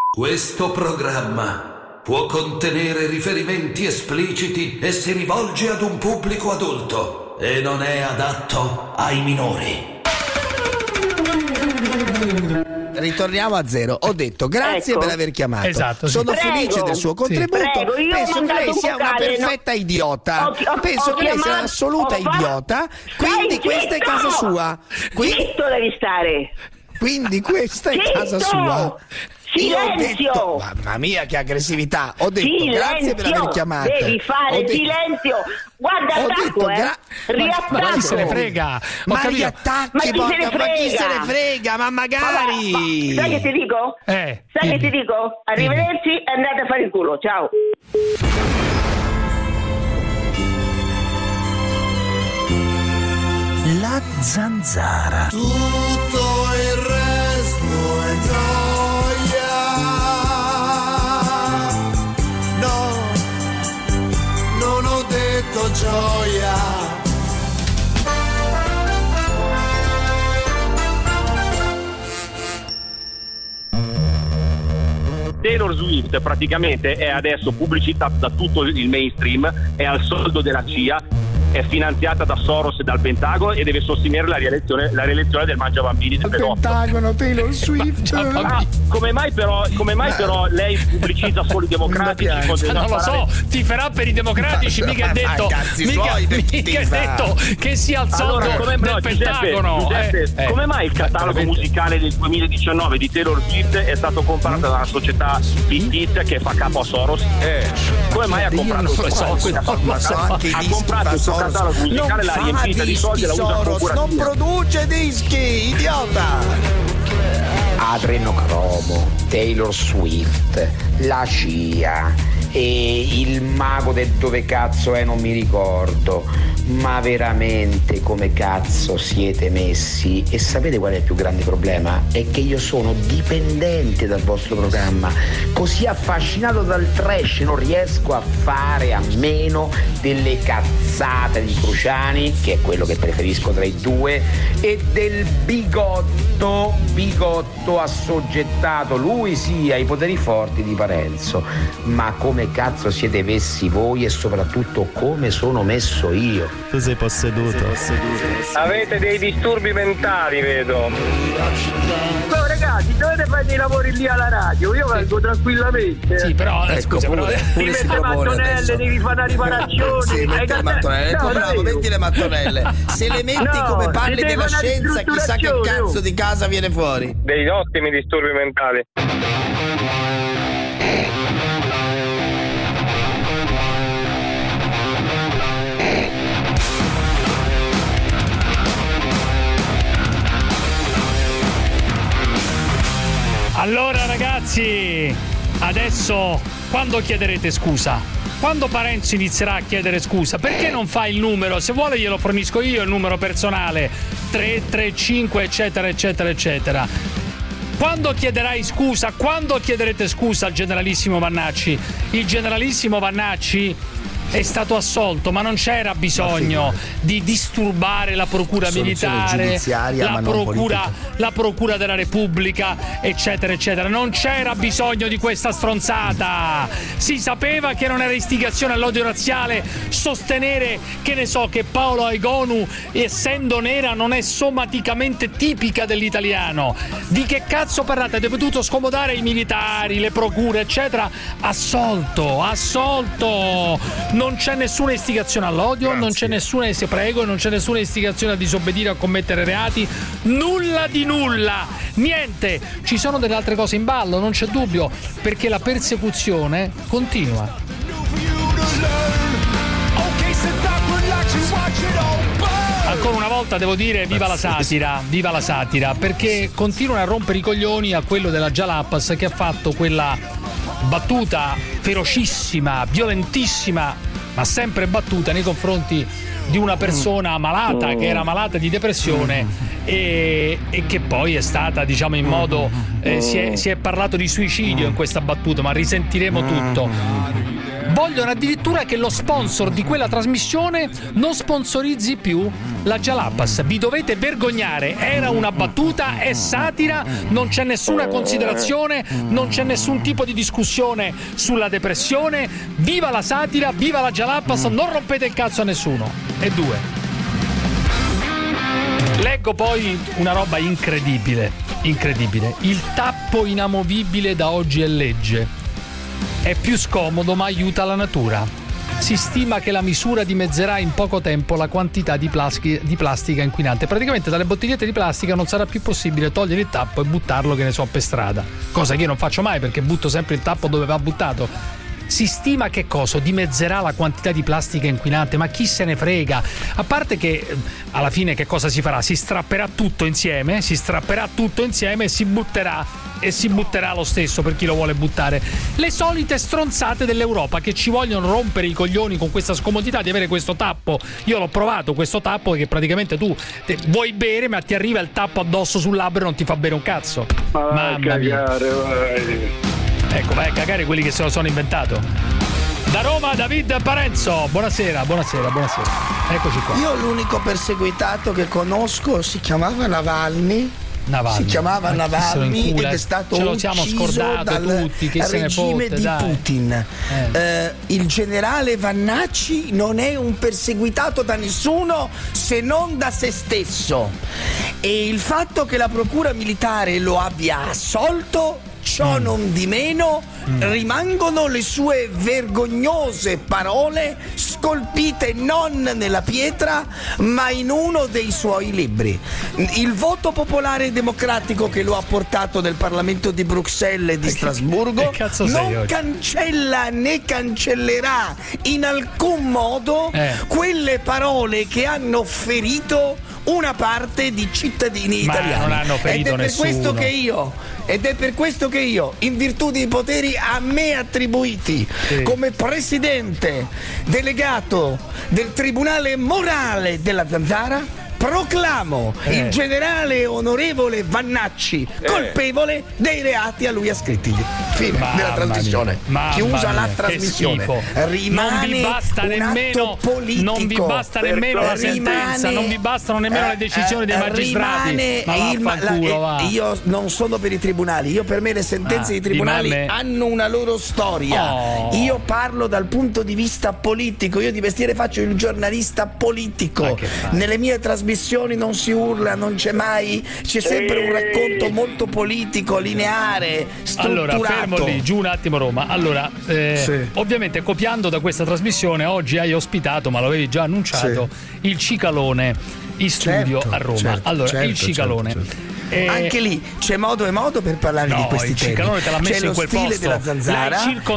Questo programma può contenere riferimenti espliciti e si rivolge ad un pubblico adulto e non è adatto ai minori. Ritorniamo a zero. Ho detto grazie per aver chiamato. Esatto, sì. Sono felice del suo contributo. Io penso che lei sia una perfetta idiota. Penso che lei sia un'assoluta idiota. Quindi questa è casa sua. Zitto devi stare. Quindi questa è casa sua. Io ho Silenzio! detto, mamma mia che aggressività. Ho detto Silenzio! grazie per aver chiamato. Devi fare silenzio. Guarda, attacco, riattacco. Ma chi se ne frega? Ma riattacchi, Ma chi se ne ma chi se ne frega? frega? Ma magari. Sai che ti dico? Sai che ti dico? Arrivederci e andate a fare il culo. Ciao. La zanzara. Tutto il resto è gioia. No, non ho detto gioia. Taylor Swift praticamente è adesso pubblicità da tutto il mainstream, è al soldo della CIA, è finanziata da Soros e dal Pentagono e deve sostenere la rielezione del mangiabambini del pedofilo. Pentagono, Taylor Swift. Come mai però lei pubblicizza solo i democratici? Non lo so, tiferà per i democratici, mica è detto, mica è detto che sia al soldo del Pentagono. Giuseppe, come mai il catalogo musicale del 2019 di Taylor Swift è stato comprato da una società fittizia che fa capo a Soros? Come mai ha comprato ha comprato il suo catalogo musicale, l'ha riempita di soldi e la usa con Soros, non produce dischi, idiota. Adrenocromo, Taylor Swift, la CIA e il mago del dove cazzo è non mi ricordo, ma veramente come cazzo siete messi? E sapete qual è il più grande problema? È che io sono dipendente dal vostro programma, così affascinato dal trash non riesco a fare a meno delle cazzate di Cruciani, che è quello che preferisco tra i due, e del bigotto assoggettato, lui sì, ai poteri forti di Parenzo. Ma come cazzo siete messi voi e soprattutto come sono messo io? Tu sei posseduto. Avete dei disturbi mentali, vedo. No, ragazzi, dovete fare dei lavori lì alla radio, io vengo tranquillamente. Sì, però scusa, però ti metti le mattonelle, devi fare una riparazione. Sì, metti le mattonelle, bravo, metti le mattonelle. Se le metti come parli della scienza, chissà che cazzo di casa viene fuori. Dei ottimi disturbi mentali. Allora ragazzi, adesso quando chiederete scusa? Quando Parenzo inizierà a chiedere scusa? Perché non fa il numero? Se vuole glielo fornisco io, il numero personale 335 eccetera eccetera eccetera. Quando chiederai scusa? Quando chiederete scusa al generalissimo Vannacci? Il generalissimo Vannacci è stato assolto, ma non c'era bisogno di disturbare la procura militare, la procura della Repubblica, eccetera eccetera. Non c'era bisogno di questa stronzata. Si sapeva che non era istigazione all'odio razziale sostenere, che ne so, che Paolo Aigonu, essendo nera, non è somaticamente tipica dell'italiano. Di che cazzo parlate? Avete potuto scomodare i militari, le procure, eccetera. Assolto. Non c'è nessuna istigazione all'odio, non c'è nessuna istigazione a disobbedire o a commettere reati, nulla di nulla, niente. Ci sono delle altre cose in ballo, non c'è dubbio, perché la persecuzione continua. Ancora una volta devo dire viva la satira, perché continuano a rompere i coglioni a quello della Jalapas, che ha fatto quella battuta ferocissima, violentissima, ma sempre battuta nei confronti di una persona malata, che era malata di depressione e che poi è stata, diciamo, in modo si è parlato di suicidio in questa battuta, ma risentiremo tutto. vogliono addirittura che lo sponsor di quella trasmissione non sponsorizzi più la Jalapas. Vi dovete vergognare, era una battuta, è satira, non c'è nessuna considerazione, non c'è nessun tipo di discussione sulla depressione. Viva la satira, viva la Jalapas, non rompete il cazzo a nessuno. E 2. Leggo poi una roba incredibile. Il tappo inamovibile da oggi è legge. È più scomodo ma aiuta la natura. Si stima che la misura dimezzerà in poco tempo la quantità di plastica inquinante. Praticamente dalle bottigliette di plastica non sarà più possibile togliere il tappo e buttarlo, che ne so, per strada. Cosa che io non faccio mai, perché butto sempre il tappo dove va buttato. Si stima che cosa? Dimezzerà la quantità di plastica inquinante, ma chi se ne frega? A parte che alla fine che cosa si farà? Si strapperà tutto insieme e si butterà lo stesso per chi lo vuole buttare. Le solite stronzate dell'Europa che ci vogliono rompere i coglioni con questa scomodità di avere questo tappo. Io l'ho provato, questo tappo, che praticamente tu vuoi bere ma ti arriva il tappo addosso sul labbro e non ti fa bere un cazzo. Mamma mia. Vai. Ecco, vai a cagare quelli che se lo sono inventato. Da Roma, David Parenzo. Buonasera. Eccoci qua. Io l'unico perseguitato che conosco si chiamava Navalny. Si chiamava Navalny ed è stato ucciso dal regime di Putin. Il generale Vannacci non è un perseguitato da nessuno se non da se stesso, e il fatto che la procura militare lo abbia assolto, ciò non di meno, rimangono le sue vergognose parole scolpite non nella pietra ma in uno dei suoi libri. Il voto popolare democratico che lo ha portato nel Parlamento di Bruxelles e di Strasburgo non cancella né cancellerà in alcun modo quelle parole che hanno ferito una parte di cittadini italiani. Non hanno ferito nessuno. Ed è per questo che io, in virtù dei poteri a me attribuiti come presidente delegato del Tribunale Morale della Zanzara, proclamo il generale onorevole Vannacci colpevole dei reati a lui ascritti. Fine della trasmissione. Chiusa la trasmissione. Rimane non vi basta nemmeno la sentenza, non vi bastano nemmeno le decisioni dei magistrati. Io non sono per i tribunali. Per me le sentenze dei tribunali hanno una loro storia. Io parlo dal punto di vista politico. Io di mestiere faccio il giornalista politico. Nelle mie trasmissioni non si urla, non c'è mai, c'è sempre un racconto molto politico, lineare, strutturato. Allora, fermo lì, giù un attimo Roma. Allora, ovviamente copiando da questa trasmissione, oggi hai ospitato, ma lo avevi già annunciato, il Cicalone in studio a Roma. Il Cicalone. Anche lì c'è modo e modo per parlare di questi temi. Il Cicalone te l'ha messo in quel posto. Della Zanzara,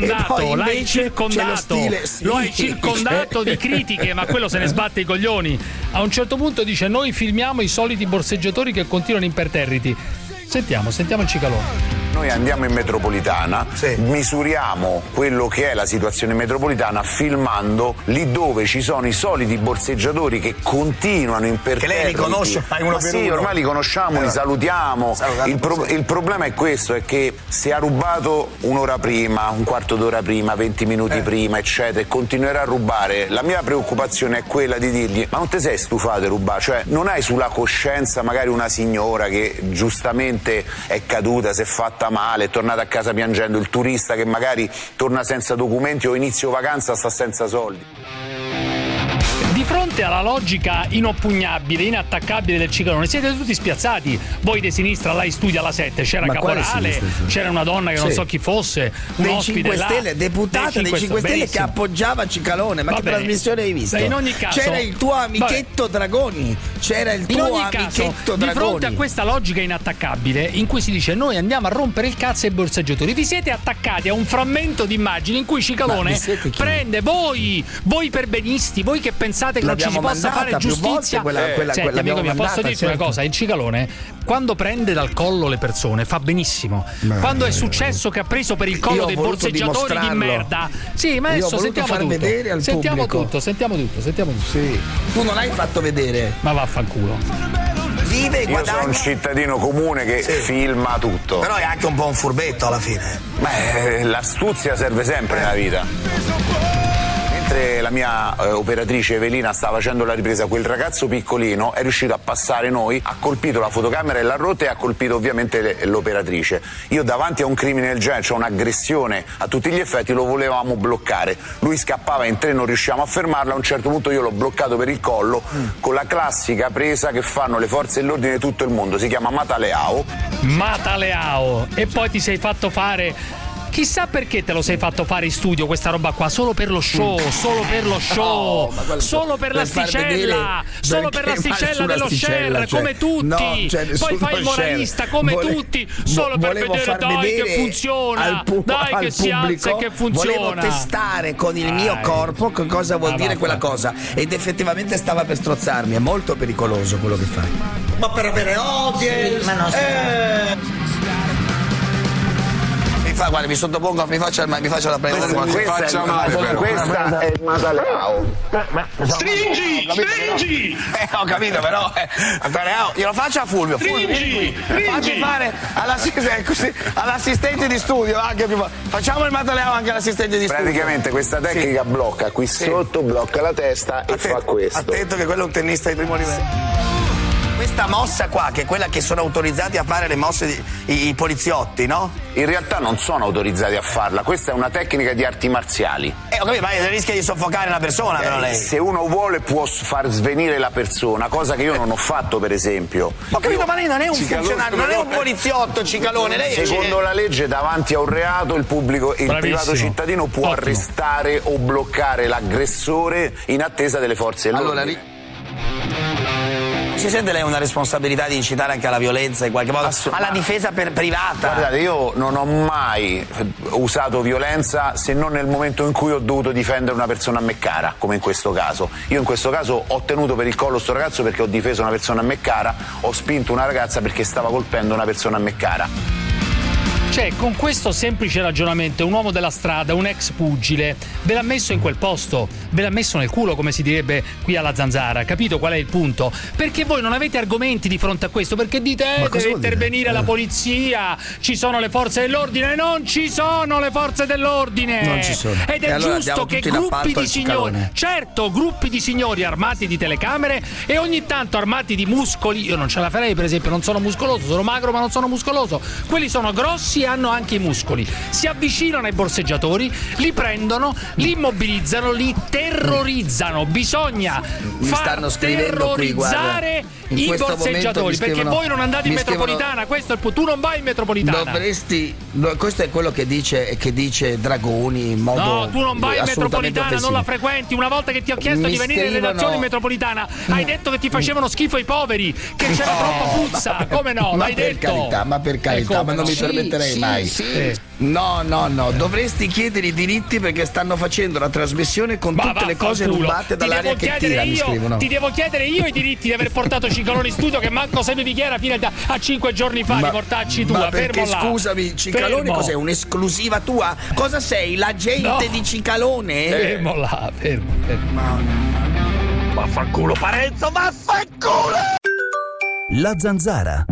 lo hai circondato di critiche, ma quello se ne sbatte i coglioni. A un certo punto dice: noi filmiamo i soliti borseggiatori che continuano imperterriti. Sentiamo il Cicalone. Noi andiamo in metropolitana, misuriamo quello che è la situazione metropolitana filmando lì dove ci sono i soliti borseggiatori che continuano imperterriti. Che lei li conosce? Ormai li conosciamo, li salutiamo. Il problema è questo, è che se ha rubato un'ora prima, un quarto d'ora prima, 20 minuti prima, eccetera, e continuerà a rubare, la mia preoccupazione è quella di dirgli: ma non ti sei stufato di rubare? Cioè, non hai sulla coscienza magari una signora che giustamente è caduta, si è fatta male, è tornata a casa piangendo, il turista che magari torna senza documenti o inizio vacanza sta senza soldi. Di fronte alla logica inoppugnabile, inattaccabile del Cicalone, siete tutti spiazzati. Voi di sinistra, là in studio alla 7 c'era Caporale, c'era una donna che non so chi fosse, un dei ospite 5 Stelle, deputata dei 5 Stelle che appoggiava Cicalone. Ma che trasmissione hai visto? In ogni caso, c'era il tuo amichetto Dragoni. Di fronte a questa logica inattaccabile in cui si dice: noi andiamo a rompere il cazzo ai borseggiatori, vi siete attaccati a un frammento di immagini in cui Cicalone prende voi perbenisti, voi che pensate che non ci si possa fare giustizia. Senti, amico mio, posso dirti una cosa? Il Cicalone, quando prende dal collo le persone, fa benissimo. Quando è successo che ha preso per il collo dei borseggiatori di merda. Sì, ma adesso sentiamo tutto. Sì. Tu non l'hai fatto vedere. Ma vaffanculo. vive e guadagna. Io sono un cittadino comune che filma tutto. Però è anche un po' un furbetto alla fine. Beh, l'astuzia serve sempre nella vita. Mentre la mia operatrice Evelina stava facendo la ripresa, quel ragazzo piccolino è riuscito a passare noi, ha colpito la fotocamera e l'ha rotta e ha colpito ovviamente l'operatrice. Io davanti a un crimine del genere, cioè un'aggressione a tutti gli effetti, lo volevamo bloccare. Lui scappava in tre, non riusciamo a fermarlo, a un certo punto io l'ho bloccato per il collo con la classica presa che fanno le forze dell'ordine di tutto il mondo, si chiama Mataleao. Mataleao. E poi ti sei fatto fare... Chissà perché te lo sei fatto fare in studio questa roba qua, solo per lo show, solo per lo show, solo per l'asticella, solo per l'asticella dello share, come tutti. No, poi fai il moralista come tutti, solo per vedere dai che funziona, dai che si alza e che funziona. Volevo testare con il mio corpo che cosa vuol dire quella cosa, ed effettivamente stava per strozzarmi. È molto pericoloso quello che fai. Ma per avere audience, ma no, guarda, mi sottopongo, mi faccia la presa. Questa è Mataleao. Stringi! Ho capito, però Mataleao, glielo faccio a Fulvio. Stringi! Facci fare all'assistente di studio anche più. Facciamo il Mataleao anche all'assistente di studio. Praticamente questa tecnica blocca qui sotto, blocca la testa e fa questo. Attento che quello è un tennista di primo livello. Questa mossa qua, che è quella che sono autorizzati a fare le mosse i poliziotti, no? In realtà non sono autorizzati a farla, questa è una tecnica di arti marziali. Ho capito, ma rischia di soffocare una persona, però lei. Se uno vuole può far svenire la persona, cosa che io non ho fatto, per esempio. Ho capito, ma lei non è un funzionario, non è un poliziotto, Cicalone. Lei secondo la legge, davanti a un reato, il privato cittadino può arrestare o bloccare l'aggressore in attesa delle forze dell'ordine. Si sente lei una responsabilità di incitare anche alla violenza in qualche modo, alla difesa privata? Guardate, io non ho mai usato violenza se non nel momento in cui ho dovuto difendere una persona a me cara, come in questo caso. Io in questo caso ho tenuto per il collo sto ragazzo perché ho difeso una persona a me cara, ho spinto una ragazza perché stava colpendo una persona a me cara. Cioè, con questo semplice ragionamento, un uomo della strada, un ex pugile, ve l'ha messo in quel posto, ve l'ha messo nel culo, come si direbbe qui alla Zanzara. Capito qual è il punto? Perché voi non avete argomenti di fronte a questo, perché dite deve intervenire la polizia, ci sono le forze dell'ordine. Non ci sono le forze dell'ordine! Non ci sono. Ed è allora giusto che gruppi di signori, certo, gruppi di signori armati di telecamere e ogni tanto armati di muscoli. Io non ce la farei, per esempio, non sono muscoloso, sono magro ma non sono muscoloso. Quelli sono grossi, hanno anche i muscoli, si avvicinano ai borseggiatori, li prendono, li immobilizzano, li terrorizzano. Bisogna far terrorizzare i borseggiatori, perché voi non andate in metropolitana. Questo è il punto. Tu non vai in metropolitana. Questo è quello che dice Dragoni in modo no, tu non vai in metropolitana, offensivo. Non la frequenti. Una volta che ti ho chiesto di venire in redazione in metropolitana, hai detto che ti facevano schifo i poveri, che c'era troppa puzza. Come no? Ma l'hai per detto. carità, ma per carità, ma non mi permetterei mai. No, dovresti chiedere i diritti perché stanno facendo la trasmissione con tutte le cose rubate dall'aria che tira, mi scrivono. Ti devo chiedere io i diritti di aver portato Cicalone in studio, che manco sei bicchiera fino a 5 giorni fa di portarci tu. Ma perché scusami, Cicalone cos'è? Un'esclusiva tua? Cosa sei? L'agente di Cicalone? Fermo là, fermo. Vaffanculo Parenzo, vaffanculo! La Zanzara.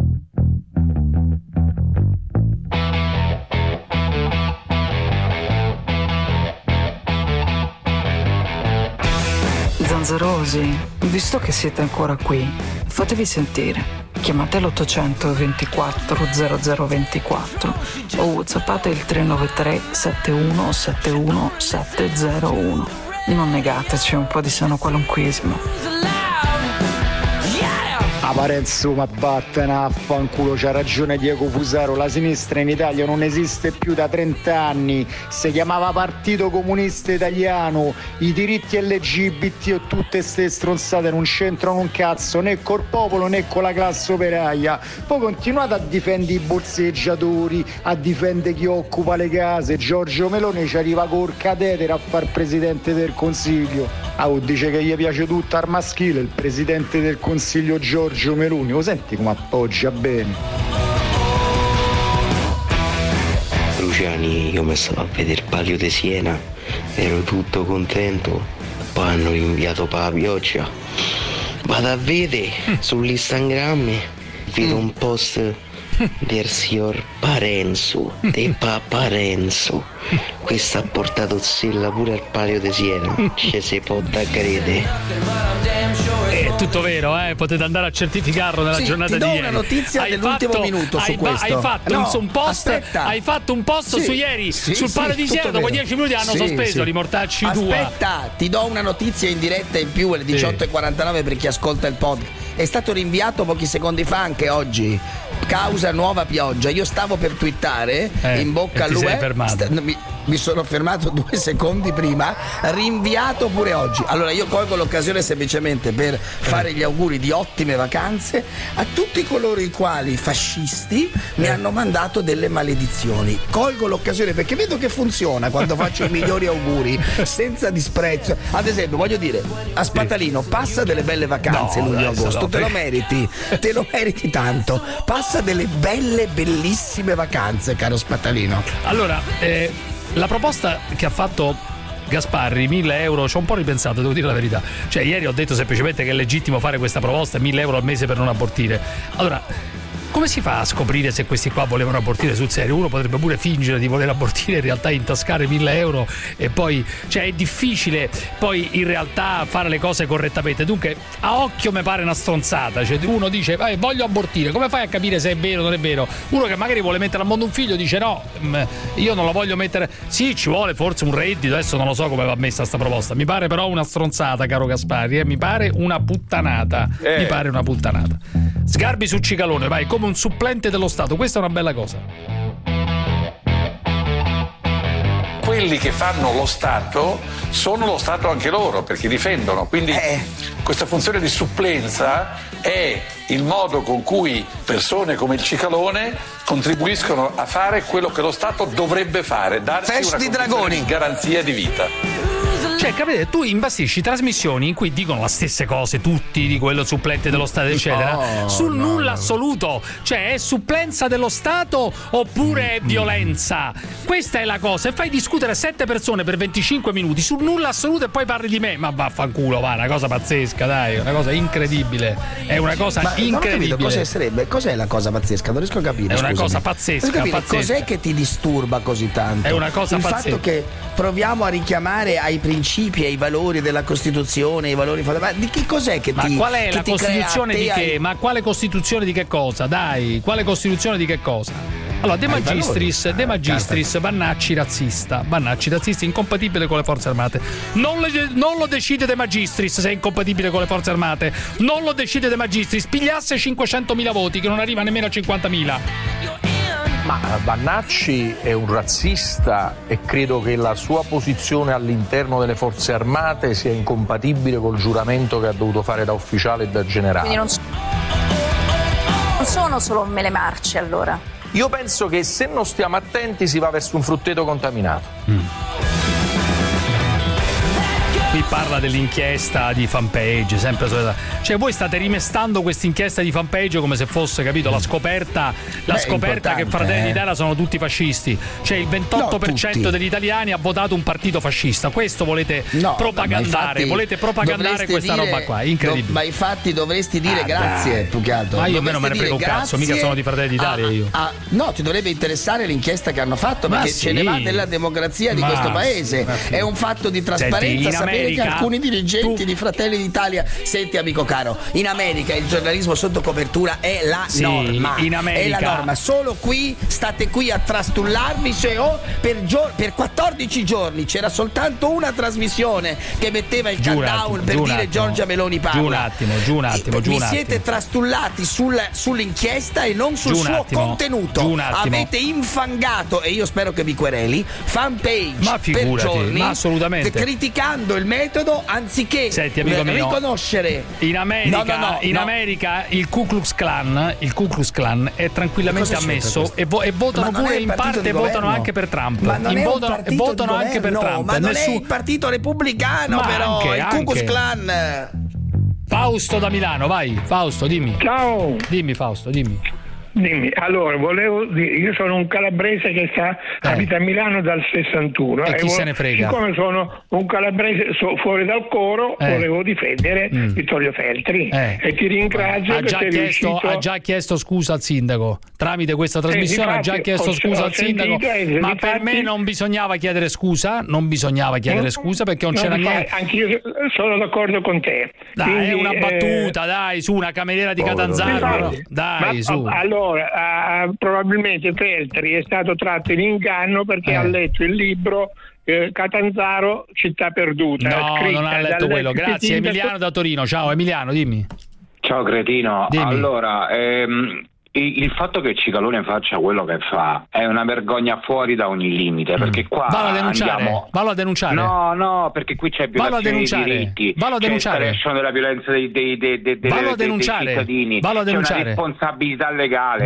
Zanzarosi, visto che siete ancora qui, fatevi sentire. Chiamate l'800 24 0024 o whatsappate il 393 71 71 701. Non negateci un po' di sano qualunquismo. Parenzo, ma vattene a fanculo, c'ha ragione Diego Fusaro, la sinistra in Italia non esiste più da 30 anni, si chiamava Partito Comunista Italiano, i diritti LGBT e tutte ste stronzate non c'entrano un cazzo né col popolo né con la classe operaia, poi continuate a difendere i borseggiatori, a difendere chi occupa le case. Giorgio Meloni ci arriva col catetere a far presidente del Consiglio. Dice che gli piace tutto al maschile, il presidente del Consiglio Giorgio Meloni, lo senti come appoggia bene? Luciani, io mi stavo a vedere il Palio di Siena, ero tutto contento, poi hanno rinviato per la pioggia Vado a vedere sull'Instagram, vedo un post del signor Parenzo, de Papa Renzo. Questo ha portato Zilla pure al Palio di Siena, ci si può da credere. È tutto vero, potete andare a certificarlo nella giornata di ieri. Ti do una notizia dell'ultimo minuto su questo. Hai fatto un post su ieri sul Palio di Siena, dopo 10 minuti hanno sospeso i mortacci tua. Aspetta, ti do una notizia in diretta in più alle 18:49 per chi ascolta il podcast. È stato rinviato pochi secondi fa anche oggi, causa nuova pioggia. Io stavo per twittare in bocca all'UE, mi sono fermato 2 secondi prima, rinviato pure oggi. Allora io colgo l'occasione semplicemente per fare gli auguri di ottime vacanze a tutti coloro i quali fascisti mi hanno mandato delle maledizioni. Colgo l'occasione perché vedo che funziona quando faccio i migliori auguri senza disprezzo. Ad esempio, voglio dire, a Spatalino, passa delle belle vacanze luglio-agosto, te lo meriti tanto. Passa delle bellissime vacanze, caro Spatalino. Allora, la proposta che ha fatto Gasparri, 1.000 euro, ci ho un po' ripensato, devo dire la verità. Cioè, ieri ho detto semplicemente che è legittimo fare questa proposta, 1.000 euro al mese per non abortire. Allora, come si fa a scoprire se questi qua volevano abortire sul serio? Uno potrebbe pure fingere di voler abortire, in realtà intascare 1.000 euro e poi, cioè, è difficile poi in realtà fare le cose correttamente. Dunque, a occhio mi pare una stronzata. Cioè, uno dice, voglio abortire, come fai a capire se è vero o non è vero? Uno che magari vuole mettere al mondo un figlio dice no, io non lo voglio mettere. Sì, ci vuole forse un reddito, adesso non lo so come va messa sta proposta. Mi pare però una stronzata, caro Gasparri, mi pare una puttanata. Mi pare una puttanata. Sgarbi su Cicalone, vai, come un supplente dello Stato, questa è una bella cosa. Quelli che fanno lo Stato sono lo Stato anche loro, perché difendono, quindi questa funzione di supplenza è il modo con cui persone come il Cicalone contribuiscono a fare quello che lo Stato dovrebbe fare, darsi una condizione di garanzia di vita. Cioè, capite, tu imbastisci trasmissioni in cui dicono le stesse cose tutti, di quello supplente dello Stato eccetera, sul nulla assoluto. Cioè, è supplenza dello Stato oppure è violenza? Questa è la cosa. E fai discutere 7 persone per 25 minuti sul nulla assoluto e poi parli di me. Ma vaffanculo, va, una cosa pazzesca, dai, una cosa incredibile. È una cosa incredibile. Cosa sarebbe? Cos'è la cosa pazzesca? Non riesco a capire. È una cosa pazzesca. Cos'è che ti disturba così tanto? È una cosa pazzesca. Il fatto che proviamo a richiamare ai principi, ai valori della Costituzione, ai valori fondamentali. Di che cos'è che ma ti qual è che la ti Costituzione di che? Ma quale Costituzione di che cosa? Dai, quale Costituzione di che cosa? Allora, De Magistris, Vannacci razzista, incompatibile con le forze armate. Non lo decide De Magistris se è incompatibile con le forze armate. Non lo decide De Magistris. Pigliasse 500.000 voti, che non arriva nemmeno a 50.000. Ma Vannacci è un razzista e credo che la sua posizione all'interno delle forze armate sia incompatibile col giuramento che ha dovuto fare da ufficiale e da generale. Quindi non sono solo mele marce, allora. Io penso che se non stiamo attenti si va verso un frutteto contaminato. Qui parla dell'inchiesta di Fanpage, sempre cioè voi state rimestando questa inchiesta di Fanpage come se fosse, capito, la scoperta che Fratelli d'Italia sono tutti fascisti. Cioè il 28% degli italiani ha votato un partito fascista. Questo volete propagandare, volete propagandare questa roba qua, incredibile. Ma infatti dovresti dire grazie, più che altro. Ma io meno me ne frego un cazzo, mica sono di Fratelli d'Italia io. No, ti dovrebbe interessare l'inchiesta che hanno fatto, perché ce ne va della democrazia di questo paese. È un fatto di trasparenza. Sapere che alcuni dirigenti di Fratelli d'Italia, senti amico caro, in America il giornalismo sotto copertura è la norma. In America è la norma. Solo qui state qui a trastullarvi, cioè per 14 giorni c'era soltanto una trasmissione che metteva il countdown per dire Giorgia Meloni parla. Giù un attimo. Vi siete trastullati sull'inchiesta e non sul suo contenuto. Avete infangato, e io spero che vi quereli, Fanpage per giorni, ma assolutamente, criticando il metodo anziché riconoscere. In America il Ku Klux Klan è tranquillamente ammesso e votano pure in parte, votano anche per Trump. Ma non è votano anche per Trump. Ma non è il partito repubblicano, ma però è il Ku Klux Klan. Fausto da Milano, vai Fausto, dimmi. Ciao. Dimmi Fausto, dimmi. Dimmi, allora volevo dire, io sono un calabrese che abita a Milano dal 61 e chi se ne frega? Siccome sono un calabrese fuori dal coro, volevo difendere Vittorio Feltri e ti ringrazio ha già chiesto scusa al sindaco tramite questa trasmissione, ha già chiesto scusa al sindaco, ma per me non bisognava chiedere scusa, perché non c'era niente. Anch'io sono d'accordo con te. Dai, quindi, è una battuta, dai, su una cameriera di Catanzaro, dai, su. Allora, probabilmente Feltri è stato tratto in inganno perché ha letto il libro Catanzaro, città perduta. No, non ha letto quello. Grazie, Emiliano da Torino. Ciao Emiliano, dimmi. Ciao cretino. Dimmi. Allora, il fatto che Cicalone faccia quello che fa è una vergogna fuori da ogni limite, perché qua Vallo a denunciare. No, perché qui c'è violazione dei diritti, c'è escalation della violenza dei cittadini, c'è una responsabilità legale,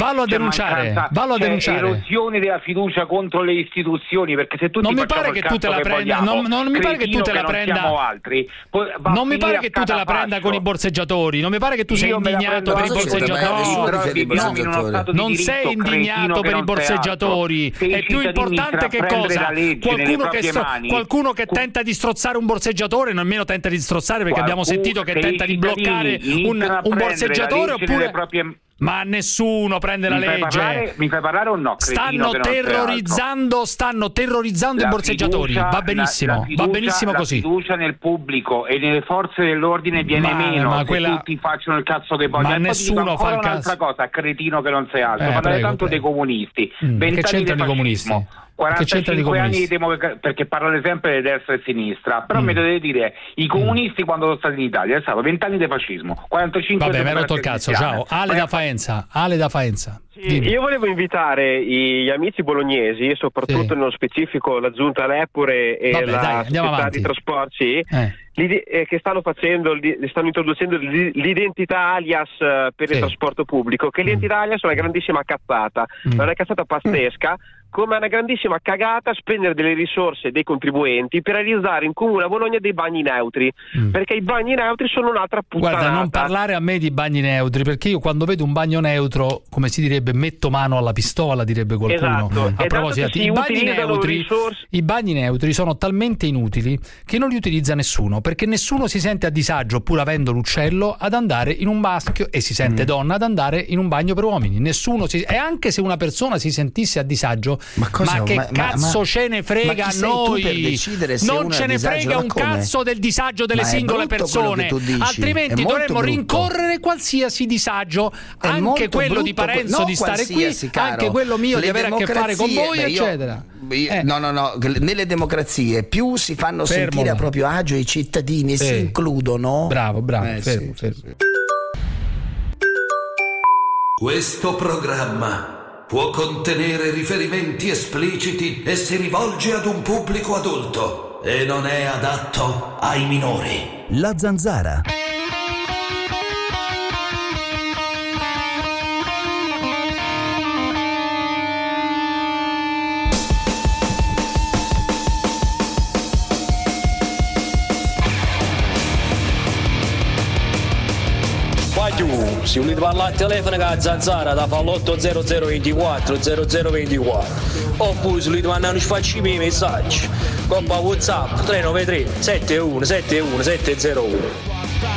c'è erosione della fiducia contro le istituzioni, perché se tutti facciamo il cazzo che vogliamo, non mi pare che tu te la prenda non mi pare che tu te la prenda con i borseggiatori, non mi pare che tu sei indignato per i borseggiatori. Non sei indignato per i borseggiatori, è più importante che cosa? Qualcuno che tenta di strozzare un borseggiatore, nemmeno tenta di strozzare, perché abbiamo sentito che tenta di bloccare un borseggiatore, oppure ma nessuno prende la legge. Mi fai parlare o no? Stanno terrorizzando i borseggiatori. Va benissimo così. La fiducia nel pubblico e nelle forze dell'ordine viene meno se tutti facciano il cazzo che vogliono. Ma nessuno fa il cazzo. Un'altra cosa, cretino che non sei altro. Parlare tanto dei comunisti. Che c'entrano i comunisti? 45 anni di perché parlate sempre di destra e sinistra, però mi dovete dire, i comunisti quando sono stati in Italia è stato 20 anni di fascismo, 45 vabbè, mi hai rotto il cazzo. Ciao, Ale da Faenza. Sì, io volevo invitare gli amici bolognesi, soprattutto nello specifico la Giunta Lepore e la società di trasporti, che stanno introducendo l'identità alias per il trasporto pubblico, che l'identità alias è una grandissima cazzata, è una cazzata pazzesca, come una grandissima cagata spendere delle risorse dei contribuenti per realizzare in comune a Bologna dei bagni neutri, perché i bagni neutri sono un'altra puttanata. Guarda, non parlare a me di bagni neutri, perché io quando vedo un bagno neutro, come si direbbe, metto mano alla pistola, direbbe qualcuno. Esatto. A proposito, i bagni neutri sono talmente inutili che non li utilizza nessuno, perché nessuno si sente a disagio, pur avendo l'uccello, ad andare in un maschio, e si sente donna ad andare in un bagno per uomini. E anche se una persona si sentisse a disagio, ma che cazzo ce ne frega a noi? Non ce ne frega un cazzo del disagio delle singole persone, altrimenti dovremmo rincorrere qualsiasi disagio, anche quello di Parenzo di stare qui, anche quello mio di avere a che fare con voi, eccetera. No, nelle democrazie più si fanno sentire a proprio agio i cittadini e si includono. Bravo, fermo. Questo programma può contenere riferimenti espliciti e si rivolge ad un pubblico adulto e non è adatto ai minori. La Zanzara. Se volete parlare al telefono con la Zanzara da fa l'80024 0024, oppure se volete mandare i miei messaggi con WhatsApp 393 7171 701.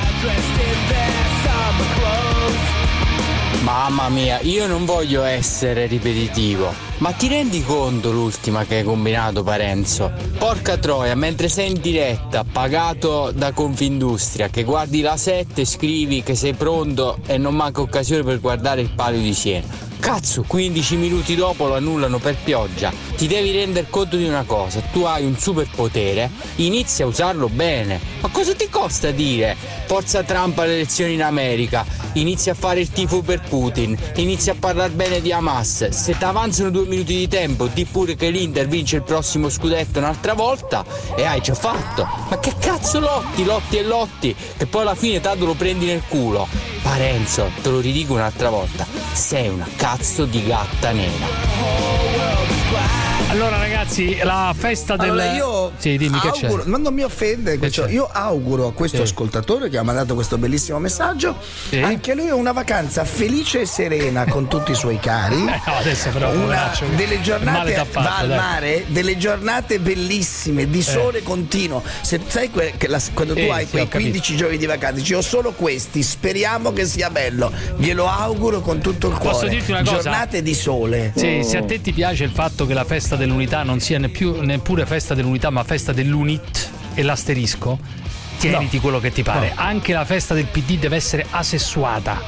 Mamma mia, io non voglio essere ripetitivo, ma ti rendi conto l'ultima che hai combinato, Parenzo? Porca troia, mentre sei in diretta, pagato da Confindustria, che guardi la 7, scrivi che sei pronto e non manca occasione per guardare il Palio di Siena. Cazzo, 15 minuti dopo lo annullano per pioggia. Ti devi rendere conto di una cosa: tu hai un superpotere, inizi a usarlo bene. Ma cosa ti costa dire forza Trump alle elezioni in America? Inizi a fare il tifo per Putin, inizi a parlare bene di Hamas. Se ti avanzano 2 minuti di tempo, di pure che l'Inter vince il prossimo scudetto un'altra volta e hai già fatto. Ma che cazzo lotti, che poi alla fine tanto lo prendi nel culo. Parenzo, te lo ridico un'altra volta, sei una cazzo di gatta nera. Allora ragazzi, la festa del... Allora io sì, dimmi auguro, che c'è. ma non mi offende, io auguro a questo ascoltatore che ha mandato questo bellissimo messaggio anche lui una vacanza felice e serena con tutti i suoi cari. No, adesso però delle giornate va al mare, delle giornate bellissime di sole continuo. Sai quando tu hai quei 15 giorni di vacanza, dici ho solo questi, speriamo che sia bello. Glielo auguro con tutto il cuore. Posso dirti una cosa? Giornate di sole. Sì, se a te ti piace il fatto che la festa dell'unità non sia neppure festa dell'unità ma festa dell'unit e l'asterisco, tieniti quello che ti pare. Anche la festa del PD deve essere asessuata.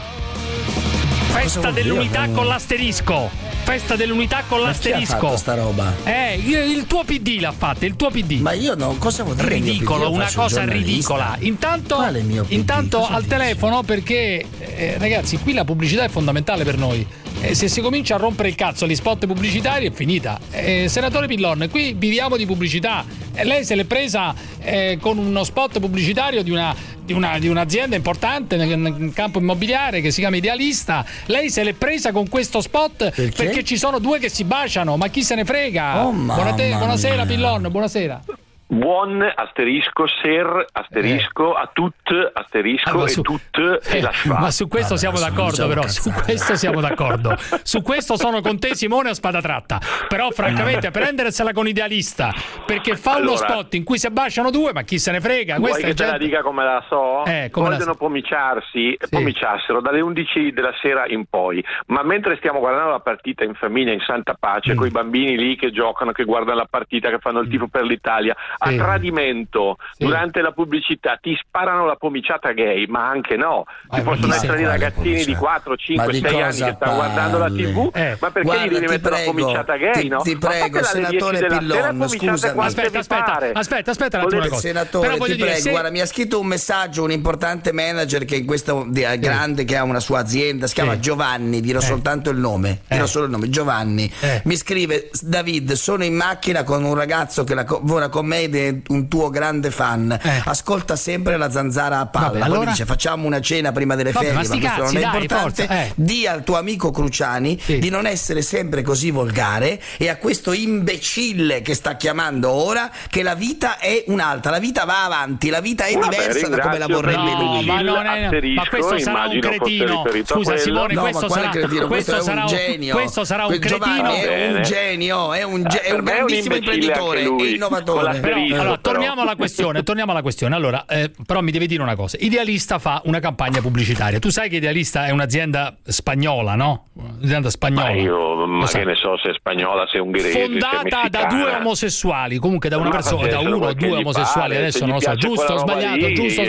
Festa dell'unità con l'asterisco. Festa dell'unità con l'asterisco. Chi ha fatto sta roba? Il tuo PD l'ha fatta, il tuo PD. Ma io non, cosa vuol dire? Ridicolo, una cosa ridicola. Intanto al telefono, perché ragazzi, qui la pubblicità è fondamentale per noi. Se si comincia a rompere il cazzo agli spot pubblicitari è finita. Senatore Pillon, qui viviamo di pubblicità. Lei se l'è presa con uno spot pubblicitario di un'azienda importante nel campo immobiliare che si chiama Idealista. Lei se l'è presa con questo spot perché ci sono due che si baciano, ma chi se ne frega? Buonasera Pillon, buonasera. Buon asterisco ser asterisco a tut asterisco e tut e la schwa. Ma su questo siamo d'accordo, però su questo siamo d'accordo. Su questo sono con te Simone a spada tratta. Però francamente prendersela con Idealista perché fa uno spot in cui si abbaciano due, ma chi se ne frega? Vuoi Questa che te la dica come la so? Vogliono pomiciarselo dalle 11 della sera in poi, ma mentre stiamo guardando la partita in famiglia, in santa pace, con i bambini lì che giocano, che guardano la partita, che fanno il tifo per l'Italia, a tradimento durante la pubblicità ti sparano la pomiciata gay, ma anche no, ci possono essere dei ragazzini di 4, 5, 6 anni che stanno guardando la TV, ma perché gli devi mettere la pomiciata gay? Ti prego, senatore Pillon, scusami. Aspetta una cosa. Senatore, ti prego, guarda, mi ha scritto un messaggio un importante manager che in questo grande, che ha una sua azienda, si chiama Giovanni, dirò soltanto il nome, Giovanni. Mi scrive: David, sono in macchina con un ragazzo che lavora con me ed è un tuo grande fan, ascolta sempre la Zanzara a palla. Poi dice facciamo una cena prima delle ferie, ma questo non è importante. Dì al tuo amico Cruciani di non essere sempre così volgare, e a questo imbecille che sta chiamando ora che la vita è un'altra, la vita va avanti, la vita è diversa da come la vorrebbe lui. Ma questo sarà un cretino. Scusa Simone, questo sarà un genio. Questo sarà un cretino. È un genio, è un grandissimo imprenditore, è innovatore. Allora, torniamo alla questione. Allora, però mi devi dire una cosa. Idealista fa una campagna pubblicitaria. Tu sai che Idealista è un'azienda spagnola, no? Un'azienda spagnola. Ma che ne so se è spagnola, se è ungherese, fondata da due omosessuali, comunque da una persona, da uno o due omosessuali, adesso non lo so, giusto o sbagliato.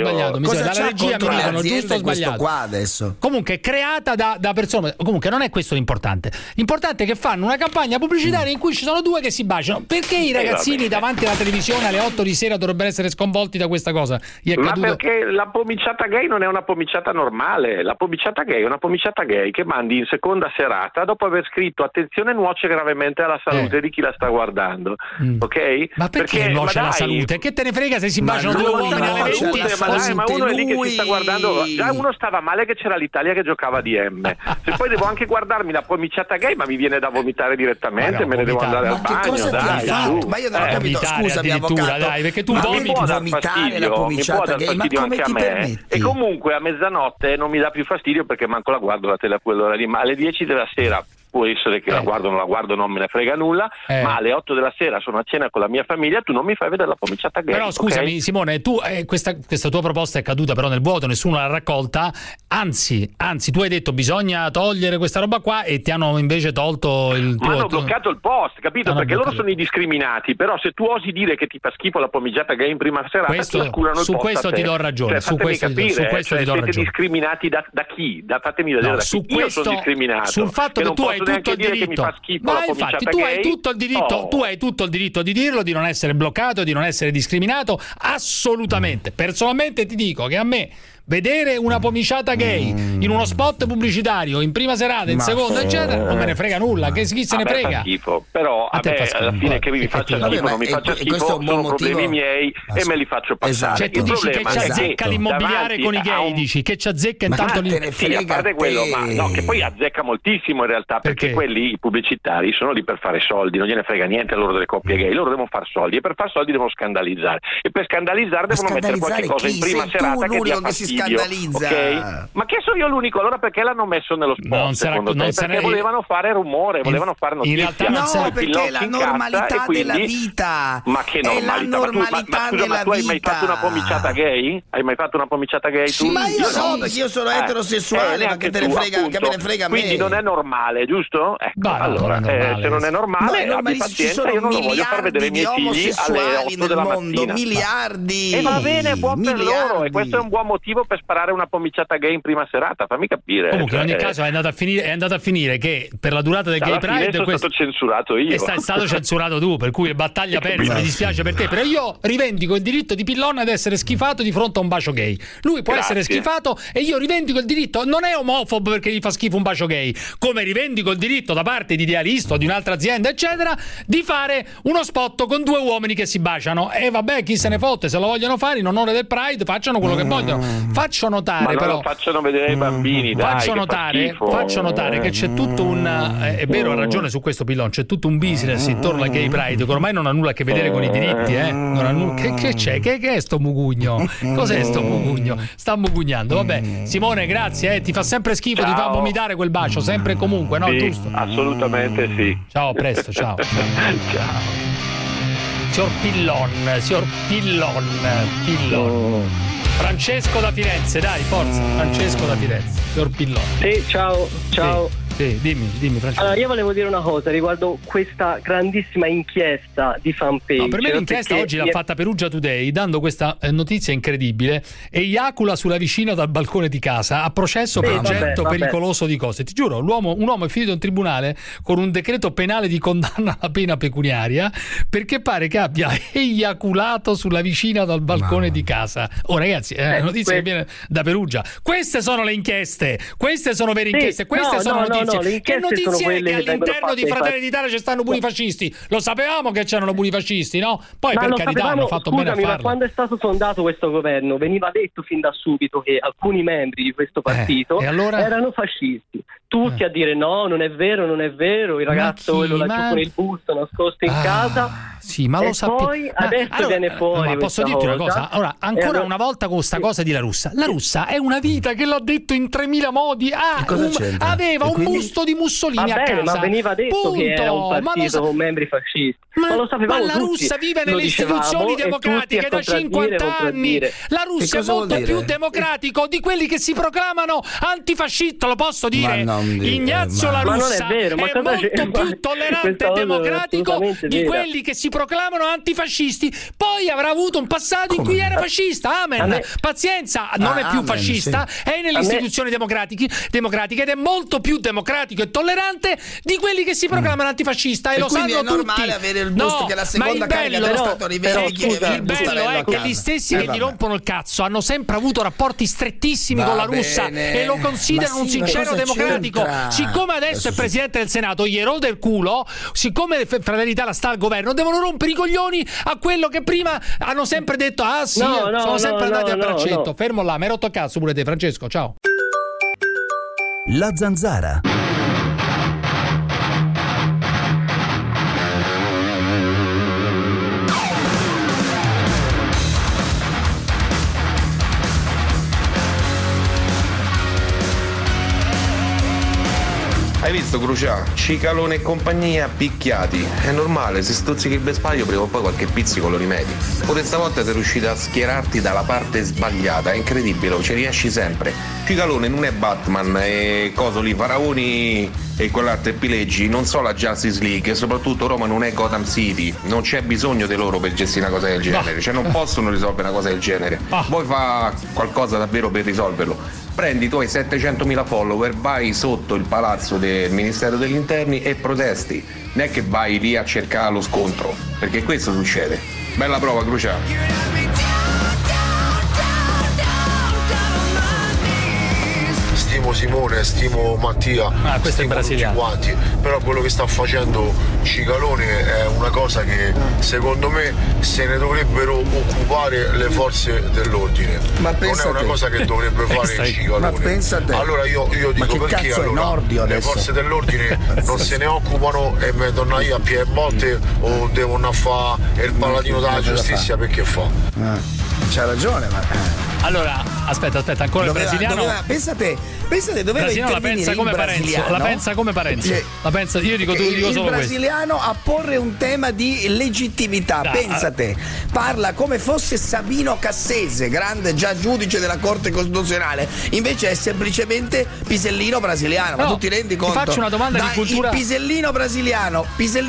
Dalla regia mi dicono giusto o sbagliato. Qua adesso. Comunque creata da persone. Comunque non è questo l'importante. L'importante è che fanno una campagna pubblicitaria in cui ci sono due che si baciano. Perché i ragazzini davanti alla televisione alle 8 di sera dovrebbero essere sconvolti da questa cosa? Ma perché la pomiciata gay non è una pomiciata normale. La pomiciata gay è una pomiciata gay che mandi in seconda serata dopo aver scritto attenzione, nuoce gravemente alla salute di chi la sta guardando. Ok? Ma perché nuoce alla salute? Che te ne frega se si baciano due uomini alle 20? Ma uno è lì che si sta guardando. Già uno stava male che c'era l'Italia che giocava a DM. Se poi devo anche guardarmi la pomiciata gay, ma mi viene da vomitare direttamente, me ne devo andare al bagno, dai. Ma io non ho capito, scusami avvocato, dai, perché tu vomiti vomitare la pomiciata gay, ma come ti permetti? E comunque a mezzanotte non mi dà più fastidio perché manco la guardo la tele a quell'ora lì, ma alle 10 della sera può essere che la guardo o non la guardo, non me ne frega nulla, ma alle 8 della sera sono a cena con la mia famiglia, tu non mi fai vedere la pomiciata gay. Però scusami Simone, tu questa tua proposta è caduta però nel vuoto, nessuno l'ha raccolta, anzi tu hai detto bisogna togliere questa roba qua e ti hanno invece tolto il tuo... Ma hanno bloccato il post, capito? Perché loro sono i discriminati, però se tu osi dire che ti fa schifo la pomiciata gay in prima serata, ti oscurano il post. Su questo ti do ragione, su questo ti do ragione. Siete discriminati da chi? Fatemi vedere da chi. Io sono discriminato. Sul fatto che tu hai tutto il diritto, ma infatti tu hai tutto il diritto di dirlo, di non essere bloccato, di non essere discriminato, assolutamente. Personalmente ti dico che a me vedere una pomiciata gay in uno spot pubblicitario, in prima serata, in seconda, eccetera, non me ne frega nulla, che chi se ne frega. Fa schifo, però a me alla fine che mi faccia schifo, non mi faccia schifo, sono problemi miei e me li faccio passare. Cioè tu dici che ci azzecca l'immobiliare con i gay, dici che ci azzecca intanto sì, a parte quello, ma no, che poi azzecca moltissimo in realtà, perché quelli, i pubblicitari, sono lì per fare soldi, non gliene frega niente a loro delle coppie gay, loro devono fare soldi e per fare soldi devono scandalizzare, e per scandalizzare devono mettere qualche cosa in prima serata che dia fastidio, ok? Ma che sono io l'unico? Allora perché l'hanno messo nello spot, secondo te? Perché volevano fare rumore, volevano fare notizia. No, perché è la normalità della vita. Ma che normalità? Ma tu hai mai fatto una pomiciata gay? Hai mai fatto una pomiciata gay tu? Ma io no, perché io sono eterosessuale, ma che te ne frega, che me ne frega a me. Quindi non è normale, giusto? Ecco, allora, se non è normale, abbi pazienza, io non lo voglio far vedere ai miei figli alle 8 della mattina. Miliardi. E va bene, buon per loro, e questo è un buon motivo per sparare una pomiciata gay in prima serata, fammi capire. Comunque in ogni caso è andato a finire che per la durata del Gay Pride sono stato censurato io. È stato censurato tu, per cui è battaglia persa, mi dispiace per te, però io rivendico il diritto di Pillon ad essere schifato di fronte a un bacio gay. Lui può essere schifato e io rivendico il diritto, non è omofobo perché gli fa schifo un bacio gay, come rivendico il diritto da parte di Idealista o di un'altra azienda eccetera di fare uno spot con due uomini che si baciano, e vabbè, chi se ne fotte, se lo vogliono fare in onore del Pride facciano quello che vogliono. Faccio notare, ma però lo facciano vedere ai bambini, dai, faccio notare che c'è tutto un è vero, ha ragione su questo Pillon, c'è tutto un business intorno al Gay Pride che ormai non ha nulla a che vedere con i diritti, non ha che c'è, che è sto mugugno? Cos'è sto mugugno? Sta mugugnando, vabbè. Simone, grazie, ti fa sempre schifo, ti fa vomitare quel bacio, sempre e comunque, no? Sì, giusto? Assolutamente sì. Ciao, a presto, ciao. Ciao. Signor Pillon. Francesco da Firenze, dai, forza. Francesco da Firenze, signor Pillon. Sì, ciao. Sì, dimmi Francesco. Allora, io volevo dire una cosa riguardo questa grandissima inchiesta di Fanpage. No, per me l'inchiesta oggi l'ha fatta Perugia Today, dando questa notizia incredibile: eiacula sulla vicina dal balcone di casa a processo per getto pericoloso di cose. Ti giuro, un uomo è finito in tribunale con un decreto penale di condanna alla pena pecuniaria perché pare che abbia eiaculato sulla vicina dal balcone di casa. Oh ragazzi, è una notizia che viene da Perugia. Queste sono le inchieste, queste sono vere inchieste, queste sono notizie. Che notizie è che all'interno di Fratelli d'Italia ci stanno pure i fascisti? Lo sapevamo che c'erano pure i fascisti, no? Poi per carità hanno fatto bene a farlo. Ma quando è stato sondato questo governo veniva detto fin da subito che alcuni membri di questo partito erano fascisti. Tutti a dire no, non è vero, il ragazzo quello laggiù con il busto nascosto in casa. Sì, ma lo sappiamo. Poi adesso viene fuori. Ma posso dirti una cosa? Allora, ancora una volta con questa cosa di La Russa. La Russa è una vita che l'ha detto in 3000 modi. Aveva un busto di Mussolini a casa. Ma veniva detto che era un partito con membri fascisti. Ma lo sapevamo la Russa vive nelle istituzioni democratiche da 50 anni. La Russia è molto più democratico di quelli che si proclamano antifascisti, lo posso dire. Ignazio La Russa è molto più tollerante e democratico di quelli che si proclamano antifascisti. Poi avrà avuto un passato in cui era fascista. Amen. Pazienza, non è più fascista, è nelle istituzioni democratiche ed è molto più democratico e tollerante di quelli che si proclamano antifascista, e lo sanno tutti. È normale avere il busto che la seconda carica dello Stato rivedi. Il bello è che gli stessi che gli rompono il cazzo hanno sempre avuto rapporti strettissimi con la Russa e lo considerano un sincero democratico. Siccome adesso è presidente del Senato, gli erode il culo, siccome Fratelli d'Italia sta al governo, devono rompere i coglioni a quello che prima hanno sempre detto sono sempre andati a braccetto. Fermo là, mi hai rotto il cazzo pure te, Francesco, ciao. La Zanzara. Hai visto Crucià? Cicalone e compagnia picchiati. È normale, se stuzzichi il vespaglio prima o poi qualche pizzico lo rimedi. Pure stavolta sei riuscito a schierarti dalla parte sbagliata, è incredibile, ci riesci sempre. Cicalone non è Batman e coso lì, Faraoni e quell'altro Pileggi non so la Justice League, e soprattutto Roma non è Gotham City, non c'è bisogno di loro per gestire una cosa del genere, cioè non possono risolvere una cosa del genere. Vuoi fare qualcosa davvero per risolverlo? Prendi i tuoi 700.000 follower, vai sotto il palazzo del Ministero degli Interni e protesti, non è che vai lì a cercare lo scontro, perché questo succede. Bella prova, Crucià. stimo Simone, stimo Mattia, questo stimo è tutti quanti, però quello che sta facendo Cicalone è una cosa che secondo me se ne dovrebbero occupare le forze dell'ordine. Ma non è una cosa che dovrebbe fare Cicalone. Ma pensa te. Allora io dico perché allora le forze dell'ordine non se ne occupano e mettono io a piede botte o devono fare il paladino della giustizia, perché fa? C'ha ragione, ma allora, aspetta, ancora il brasiliano. Pensate, doveva intervenire il brasiliano. La pensa come Parenzo. Io dico solo il brasiliano a porre un tema di legittimità. Pensate, parla come fosse Sabino Cassese, grande già giudice della Corte Costituzionale. Invece è semplicemente Pisellino brasiliano. Ma tu ti rendi conto? Ti faccio una domanda di cultura. Il Pisellino brasiliano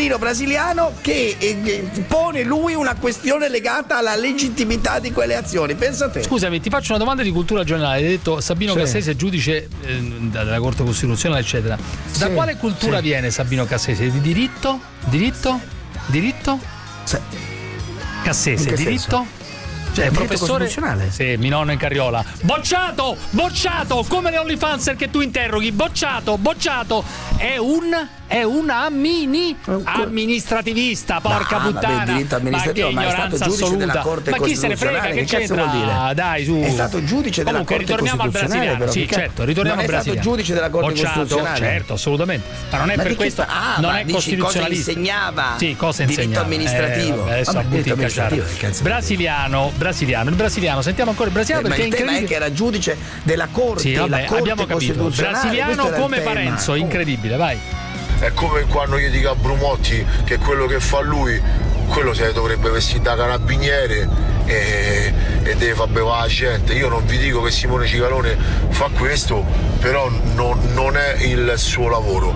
che pone lui una questione legata alla legittimità di quelle azioni. Pensate. Scusami, ti faccio una domanda di cultura generale. Hai detto Sabino Cassese, giudice della Corte Costituzionale, eccetera. Da quale cultura viene Sabino Cassese? Di diritto? Cassese, diritto? Cioè, professore costituzionale? Sì, mio nonno in carriola. Bocciato! Come le OnlyFans che tu interroghi. Bocciato! È un amministrativista, porca puttana. Diritto amministrativo, ma è stato giudice assoluta. della Corte ma chi se ne frega? Che c'entra? Vuol dire? Dai, su. È stato giudice della Corte ritorniamo Costituzionale. Al brasiliano. Sì, certo, ritorniamo al brasiliano. È stato giudice della Corte Costituzionale. Certo, assolutamente. Ma non è per questo. Non è costituzionalista. Cosa insegnava? Sì, cosa insegnava? Diritto amministrativo. Diritto amministrativo. Brasiliano. Il brasiliano. Sentiamo ancora il brasiliano perché il tema è che era giudice della Corte. Sì, vabbè, abbiamo capito. Brasiliano come Parenzo, incredibile, vai. È come quando io dico a Brumotti che quello che fa lui, quello se dovrebbe vestire da carabiniere e deve far bevere la gente. Io non vi dico che Simone Cicalone fa questo, però non è il suo lavoro.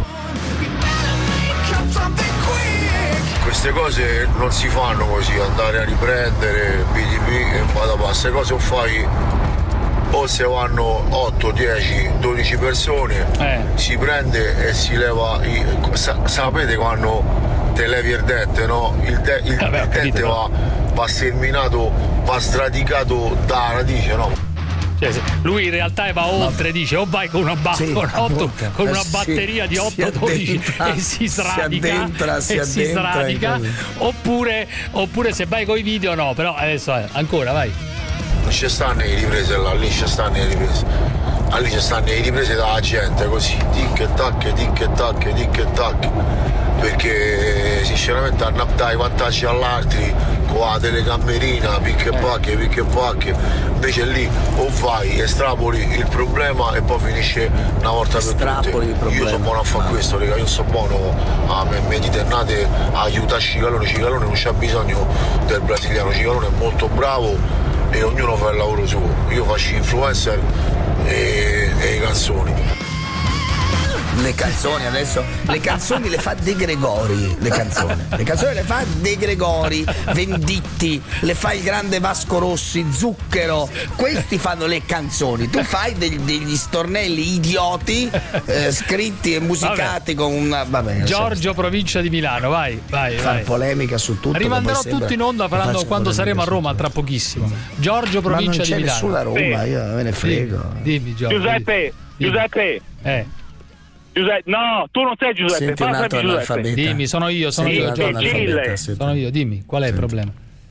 Queste cose non si fanno così, andare a riprendere BDP e vada a queste cose o fai o se vanno 8, 10, 12 persone, si prende e si leva sapete quando te levi il dente, no? Il dente va sterminato, va stradicato da radice, no? Cioè, lui in realtà va oltre, dice o vai con una batteria di 8-12 e si sradica, oppure se vai coi video no, però adesso ancora vai. Non ci stanno le riprese là, lì ci stanno le riprese. Lì ci stanno le riprese dalla gente così, tic e tac. Perché sinceramente hanno dato i vantaggi all'altri con la telecamerina, picche e pacche. Invece lì o vai, estrapoli il problema e poi finisce una volta per tutte. Io sono buono a fare questo, raga, io sono buono a mediternate a aiutare Cicalone non c'ha bisogno del brasiliano, Cicalone è molto bravo e ognuno fa il lavoro suo. Io faccio influencer e i canzoni. Le canzoni le fa De Gregori, le canzoni le fa De Gregori, Venditti, le fa il grande Vasco Rossi, Zucchero, questi fanno le canzoni, tu fai degli stornelli idioti scritti e musicati con una Giorgio, provincia di Milano, vai. Far polemica su tutto. Rimanderò tutto in onda quando saremo a Roma tra pochissimo. Giorgio, provincia di Milano. Sulla Roma, io me ne frego. Dimmi Giorgio. Giuseppe. No, tu non sei Giuseppe. Giuseppe. Dimmi, sono io. Sono io, dimmi, qual è il problema?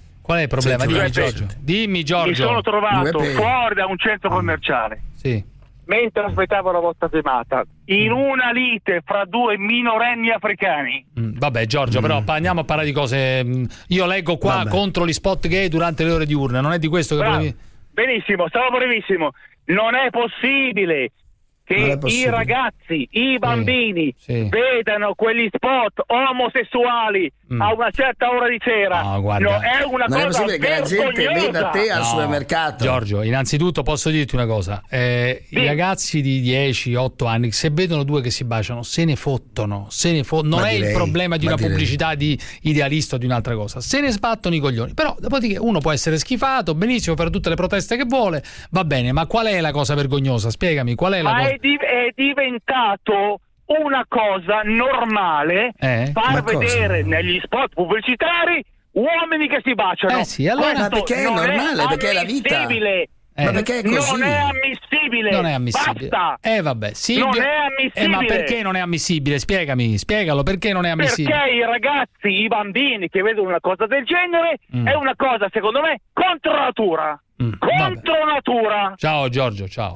Dimmi Giorgio. Mi sono trovato fuori da un centro commerciale. Sì. Mentre aspettavo la vostra chiamata, in una lite fra due minorenni africani. Vabbè Giorgio, però andiamo a parlare di cose. Io leggo qua contro gli spot gay durante le ore diurne, non è di questo che volevi. Benissimo, stavo brevissimo. Non è possibile che i ragazzi, i bambini vedano quegli spot omosessuali a una certa ora di sera. No, guarda, è una non cosa è possibile che la gente veda te al supermercato. Giorgio, innanzitutto posso dirti una cosa, i ragazzi di 10-8 anni se vedono due che si baciano se ne fottono. Non è il problema di una pubblicità di idealista o di un'altra cosa, se ne sbattono i coglioni. Però dopodiché uno può essere schifato, benissimo, fare tutte le proteste che vuole, va bene, ma qual è la cosa vergognosa? Spiegami, qual è la cosa? È diventato una cosa normale far vedere negli spot pubblicitari uomini che si baciano. Sì, allora perché è normale, perché è la vita. Ma perché è così? Non è ammissibile. ammissibile. Non è ammissibile. Basta. Vabbè, Silvio. Non è ammissibile. Ma perché non è ammissibile? Spiegalo, perché non è ammissibile? Perché i ragazzi, i bambini che vedono una cosa del genere è una cosa, secondo me, contro natura. Contro natura. Ciao Giorgio, ciao.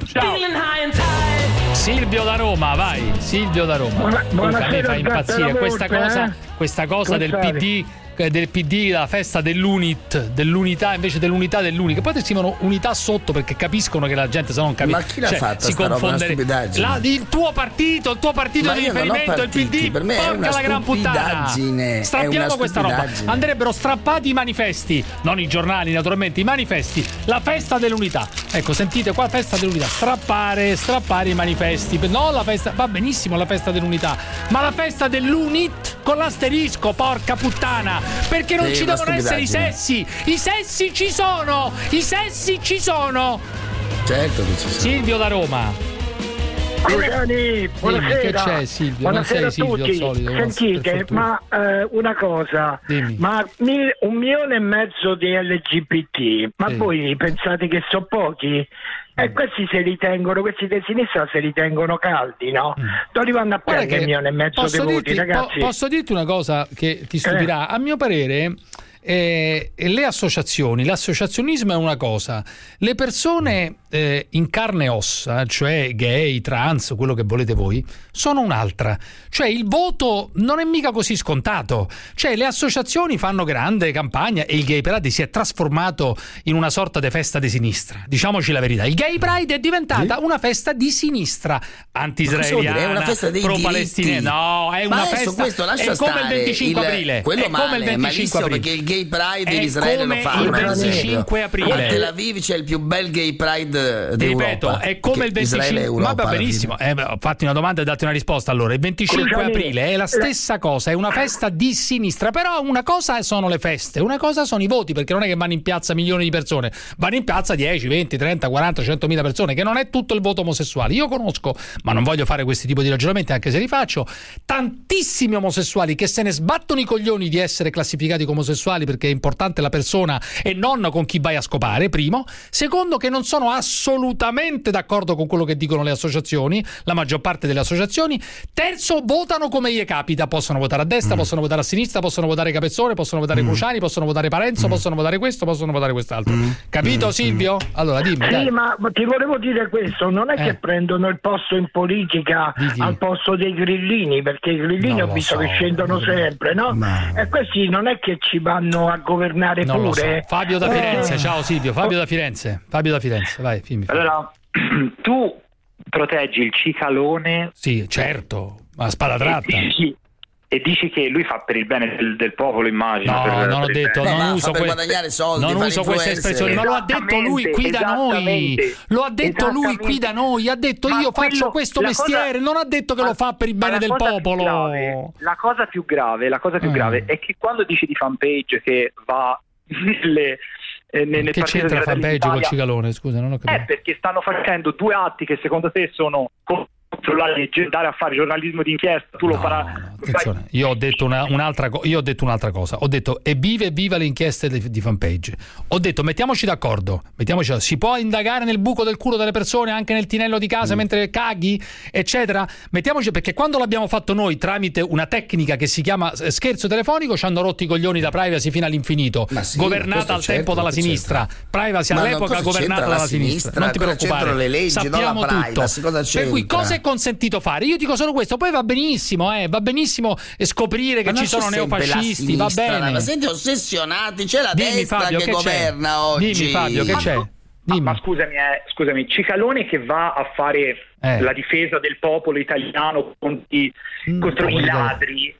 Silvio da Roma, vai. Silvio da Roma. Buonasera, mi fa impazzire questa cosa del PD, la festa dell'unità invece dell'unità dell'unica. Poi ti scrivono unità sotto perché capiscono che la gente se non capisce. Ma chi l'ha fatta si confonde. Il tuo partito di riferimento, il PD, per me è una la gran puttana. Strappiamo questa roba. Andrebbero strappati i manifesti, non i giornali naturalmente, i manifesti. La festa dell'unità. Ecco, sentite qua, festa dell'unità. Strappare i manifesti. No, la festa va benissimo la festa dell'unità, ma la festa dell'unit con l'asterisco, porca puttana. Perché non ci devono essere i sessi? I sessi ci sono! Certo che ci sono. Silvio da Roma. Cruciani, buonasera. Che c'è, Silvio? Buonasera non sei Silvio a tutti. Solito, sentite, ma una cosa. Dimmi. Ma 1,5 milioni di LGBT, ma voi pensate che sono pochi? Questi se li tengono, questi di sinistra se li tengono caldi, no? Dove vanno a prendere 1,5 milioni di voti, ragazzi? Posso dirti una cosa che ti stupirà? A mio parere le associazioni, l'associazionismo è una cosa, le persone in carne e ossa, cioè gay, trans, quello che volete voi, sono un'altra. Cioè il voto non è mica così scontato. Cioè le associazioni fanno grande campagna e il Gay Pride si è trasformato in una sorta di festa di sinistra. Diciamoci la verità, il Gay Pride è diventata una festa di sinistra, anti-israeliana, è una festa dei pro-palestinese. No, è una festa. È come il 25 aprile. Quello è come il 25 aprile. Perché il Gay Pride in Israele lo fanno. Il 25 aprile. A Tel Aviv c'è il più bel Gay Pride d'Europa. Ripeto, è come il 25. Ma va benissimo. Fatti una domanda e date una risposta. Allora, il 25 aprile è la stessa cosa, è una festa di sinistra. Però una cosa sono le feste, una cosa sono i voti, perché non è che vanno in piazza milioni di persone, vanno in piazza 10, 20, 30, 40, 100.000 persone, che non è tutto il voto omosessuale. Io conosco, ma non voglio fare questi tipi di ragionamenti, anche se li faccio, tantissimi omosessuali che se ne sbattono i coglioni di essere classificati come omosessuali, perché è importante la persona e non con chi vai a scopare, primo. Secondo, che non sono assolutamente d'accordo con quello che dicono le associazioni, la maggior parte delle associazioni. Terzo, votano come gli capita, possono votare a destra, possono votare a sinistra, possono votare Capezzone, possono votare Cruciani, possono votare Parenzo, possono votare questo, possono votare quest'altro. Capito, Silvio? Allora dimmi. Sì, ma ti volevo dire questo, non è che prendono il posto in politica al posto dei grillini, perché i grillini ho visto che scendono sempre, no? E questi non è che ci vanno a governare non pure. Fabio da Firenze, ciao Silvio, Fabio da Firenze, vai, filmi. Allora, tu proteggi il cicalone. Sì, certo, ma spada tratta. E dici che lui fa per il bene del popolo, immagino. No, non ho detto, non uso guadagnare soldi, non uso queste espressioni, ma lo ha detto lui qui da noi. Lo ha detto lui qui da noi, ha detto io faccio questo mestiere, non ha detto che lo fa per il bene del popolo. La cosa più grave è che quando dici di fanpage che va nel che c'entra la fanpage col cicalone? Scusa, non ho capito. Perché stanno facendo due atti che secondo te sono contro la legge, andare a fare giornalismo d'inchiesta, tu lo farai. Attenzione, io ho detto un'altra cosa. Ho detto viva le inchieste di fanpage. Ho detto mettiamoci d'accordo. Si può indagare nel buco del culo delle persone, anche nel tinello di casa mentre caghi, eccetera. Mettiamoci, perché quando l'abbiamo fatto noi tramite una tecnica che si chiama scherzo telefonico, ci hanno rotto i coglioni da privacy fino all'infinito, governata al tempo dalla sinistra. Privacy all'epoca governata dalla sinistra. Non ti preoccupare, le leggi, sappiamo non la tutto. Per cui cosa è consentito fare? Io dico solo questo. Poi va benissimo scoprire che ci sono neofascisti, va bene. Ma siete ossessionati, c'è la destra Fabio, che governa oggi. Dimmi Fabio, che c'è? Ma scusami, Cicalone che va a fare la difesa del popolo italiano contro i ladri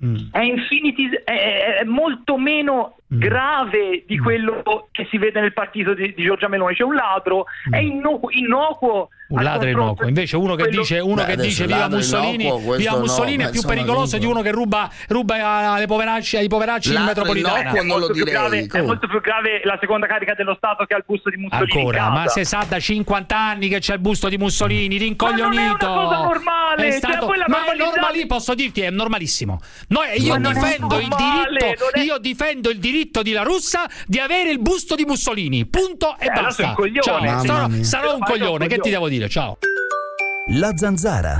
è molto meno grave di quello che si vede nel partito di Giorgia Meloni. C'è un ladro, è innocuo. Un ladro innocuo. Invece uno che dice viva Mussolini è più pericoloso di uno che ruba ai poveracci in metropolitana. È molto più grave la seconda carica dello Stato che ha il busto di Mussolini. Ancora, ma se sa da 50 anni che c'è il busto di Mussolini, rincoglionito. finito. Ma non è una cosa normale. È stato, cioè, ma è normale, posso dirti, è normalissimo. Io difendo il diritto di La Russa di avere il busto di Mussolini. Punto e basta. Ciao. Sarò un coglione. Che ti devo dire? Ciao. La Zanzara.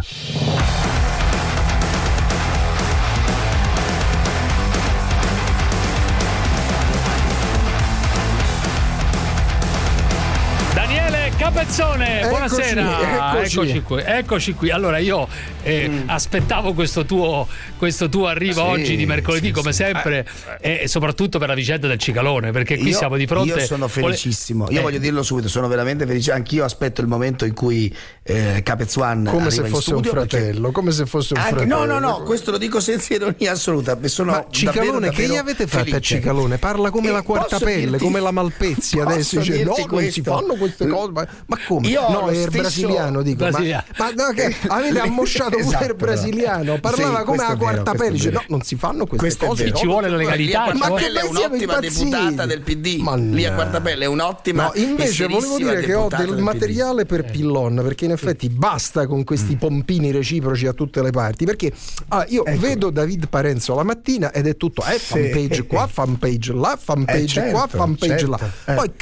Capezzone, buonasera. Eccoci qui. Allora io aspettavo questo tuo arrivo oggi di mercoledì, come sempre, e soprattutto per la vicenda del cicalone, perché qui siamo di fronte. Io sono felicissimo. Io voglio dirlo subito, sono veramente felice. Anch'io aspetto il momento in cui Capezzone come se fosse un fratello, come se fosse un fratello. No, questo lo dico senza ironia assoluta. Ma Cicalone, che gli avete fatto a Cicalone? Parla come la Quartapelle, come la Malpezzi. Adesso dice no, non si fanno queste cose. Ma come? No, è il brasiliano, dico. Ma no, che avete ammosciato pure il brasiliano. Parlava come la Quartapelle. Dice no, non si fanno queste cose. Ci vuole la legalità. Ma che è un'ottima deputata del PD. Lì a Quartapelle è un'ottima. No, invece volevo dire che ho del materiale per Pillon, perché in effetti basta con questi pompini reciproci a tutte le parti. Perché io vedo David Parenzo la mattina ed è tutto fanpage qua, fanpage là, fanpage qua, fanpage là. Poi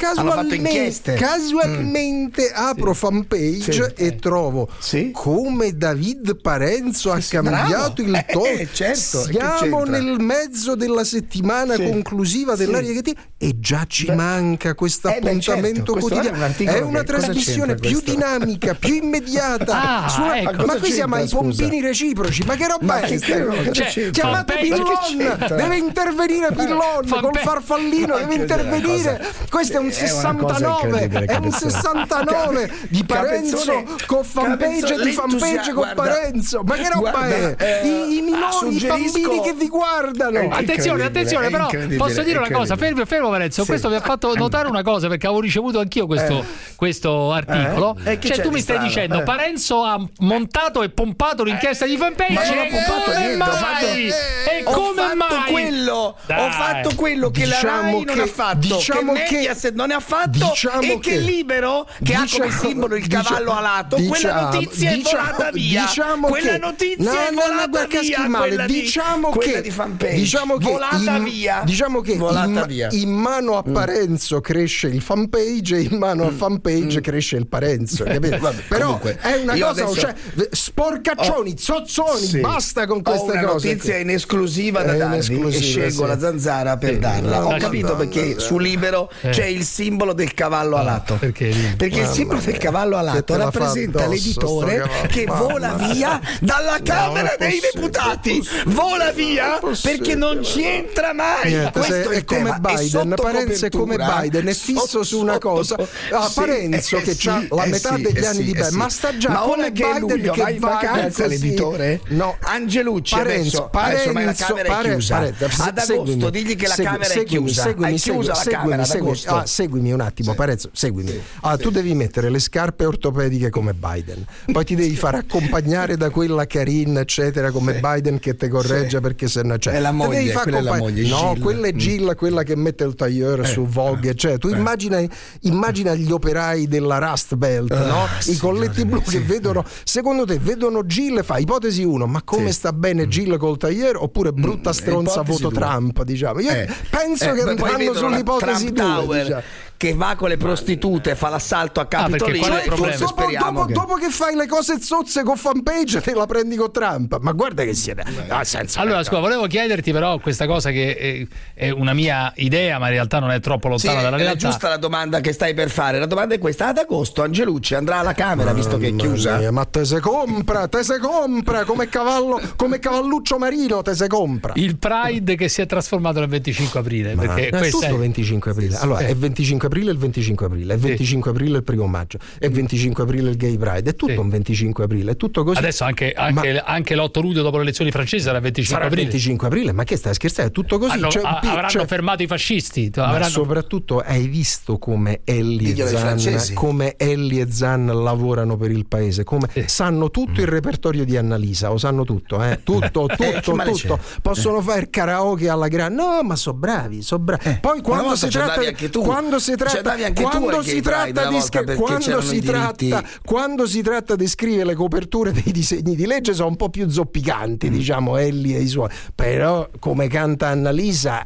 casualmente apro fanpage e trovo come David Parenzo ha cambiato il tono. Siamo nel mezzo della settimana conclusiva dell'Aria che e già ci manca questo appuntamento quotidiano. È una trasmissione più dinamica, più immediata. Ma qui siamo ai pompini reciproci. Ma che roba è? Chiamate Pillon, deve intervenire Pillon col farfallino, deve intervenire. Questo è un 69, è un 69 di Parenzo con fanpage e di fanpage con Parenzo. Ma che roba è? I minori, i bambini che vi guardano. Attenzione, però posso dire una cosa, fermo Parenzo, questo mi ha fatto notare una cosa, perché avevo ricevuto anch'io questo articolo. Cioè tu mi stai dicendo Parenzo ha montato e pompato l'inchiesta di fanpage. Ma non ho pompato niente, ho fatto quello che la Rai non ha fatto, che Mediaset non ne ha fatto, e che Libero, che ha come simbolo il cavallo alato, quella notizia è volata via. Quella notizia è volata via. Quella di fanpage volata via. Diciamo che in mano a Parenzo cresce il fanpage e in mano a fanpage cresce il Parenzo, capito? Però comunque, è una cosa, cioè sporcaccioni, zozzoni, basta con queste cose. Ho una notizia in esclusiva da darvi e scelgo la Zanzara per darla. Ho capito perché su Libero c'è il simbolo del cavallo alato. Perché il simbolo del cavallo alato rappresenta l'editore che vola via dalla Camera dei Deputati. Vola via perché non c'entra mai. Questo è come Biden. Parenzo è come Biden, è fisso su una cosa. Parenzo che ha la metà degli anni di Biden, ma sta già come Biden che va vacanza l'editore? No, Angelucci adesso la Camera è chiusa. Ad agosto digli che la Camera è chiusa. Hai chiusa la Camera ad agosto. Seguimi un attimo, Parenzo, seguimi. Tu devi mettere le scarpe ortopediche come Biden, poi ti devi far accompagnare da quella Karin eccetera come Biden che te corregge perché se no c'è. È la moglie, quella è la moglie. No, quella è Jill, quella che mette il tailleur su Vogue, cioè tu immagina gli operai della Rust Belt, no? I colletti blu che vedono, secondo te vedono Jill, fa ipotesi 1, ma come sta bene Jill col tailleur, oppure brutta stronza voto Trump, diciamo. Io penso che andranno sull'ipotesi 2, diciamo. Che va con le prostitute, fa l'assalto a Capitolino, dopo che fai le cose zozze con fanpage te la prendi con Trump, ma guarda che siete allora scusa, volevo chiederti però questa cosa che è una mia idea, ma in realtà non è troppo lontana dalla realtà. È giusta la domanda che stai per fare, la domanda è questa: ad agosto Angelucci andrà alla Camera visto che è chiusa? Ma te se compra come cavalluccio marino, te se compra il Pride che si è trasformato nel 25 aprile, perché è tutto 25 aprile. Allora è 25 aprile il 25 aprile, è 25 aprile il 1 maggio, è 25 aprile il Gay Pride, è tutto un 25 aprile, è tutto così. Adesso anche l'8 luglio dopo le elezioni francesi sarà 25 aprile. 25 aprile, ma che stai scherzando? È tutto così. Avranno fermato i fascisti. Ma soprattutto hai visto come Ellie e Zan lavorano per il paese, come sanno tutto il repertorio di Annalisa, lo sanno tutto, tutto. Possono fare karaoke alla grande. No, ma sono bravi. Poi quando si si tratta di scrivere le coperture dei disegni di legge sono un po' più zoppicanti, diciamo, Elli e i suoi, però come canta Annalisa,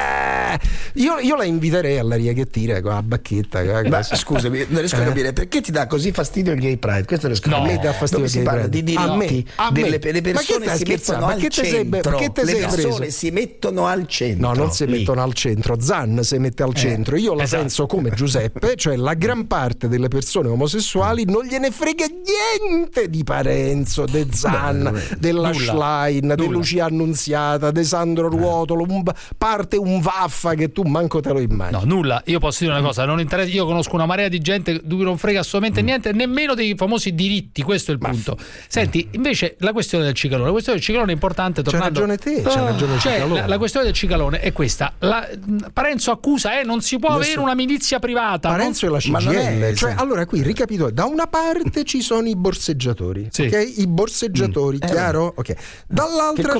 io la inviterei alla riaghettina con la bacchetta. Ma scusami, non riesco a capire perché ti dà così fastidio il Gay Pride. Questo non riesco a capire. A me dà fastidio il Gay Pride. Di diritti delle persone si mettono al centro. Le persone si mettono al centro. No, non si mettono al centro. Zan si mette al centro. Io la penso come Giuseppe, cioè la gran parte delle persone omosessuali non gliene frega niente di Parenzo, de Zan, della Schlein, di Lucia Annunziata, de Sandro Ruotolo, parte un vaffa che tu manco te lo immagini. No, nulla. Io posso dire una cosa, non interessa, io conosco una marea di gente di cui non frega assolutamente niente, nemmeno dei famosi diritti, questo è il punto. Senti, invece la questione del cicalone è importante. C'ha ragione te, c'ha ragione Cicalone. La questione del cicalone è questa. Parenzo accusa, non si può avere una milizia privata. Parenzo e la CGIL. Cioè, allora qui ricapitolo, da una parte ci sono i borseggiatori, ok? I borseggiatori, chiaro? Ok. Dall'altra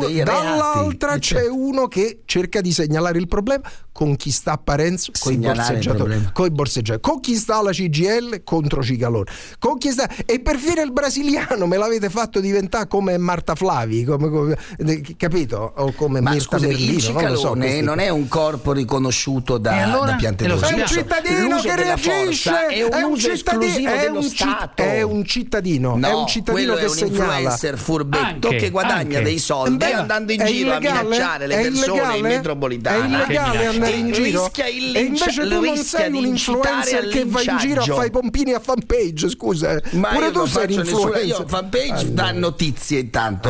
c'è uno che cerca di segnalare il problema. Con chi sta Parenzo? Con i borseggiatori. Con chi sta la CGIL? Contro Cicalone. Con chi sta... E perfino il brasiliano me l'avete fatto diventare come Marta Flavi, come capito? O come Mirta Merlino. Il Cicalone non è un corpo riconosciuto da Piantedosi. È un cittadino che reagisce, è un uso esclusivo dello Stato. È un cittadino, no, è un cittadino che segnala. È un influencer furbetto che guadagna dei soldi andando in giro a minacciare le persone in metropolitana. È illegale andare in giro. E invece tu non sei un influencer che va in giro a fare i pompini a fanpage, scusa. Ma pure tu sei un influencer. Io fanpage dà notizie intanto.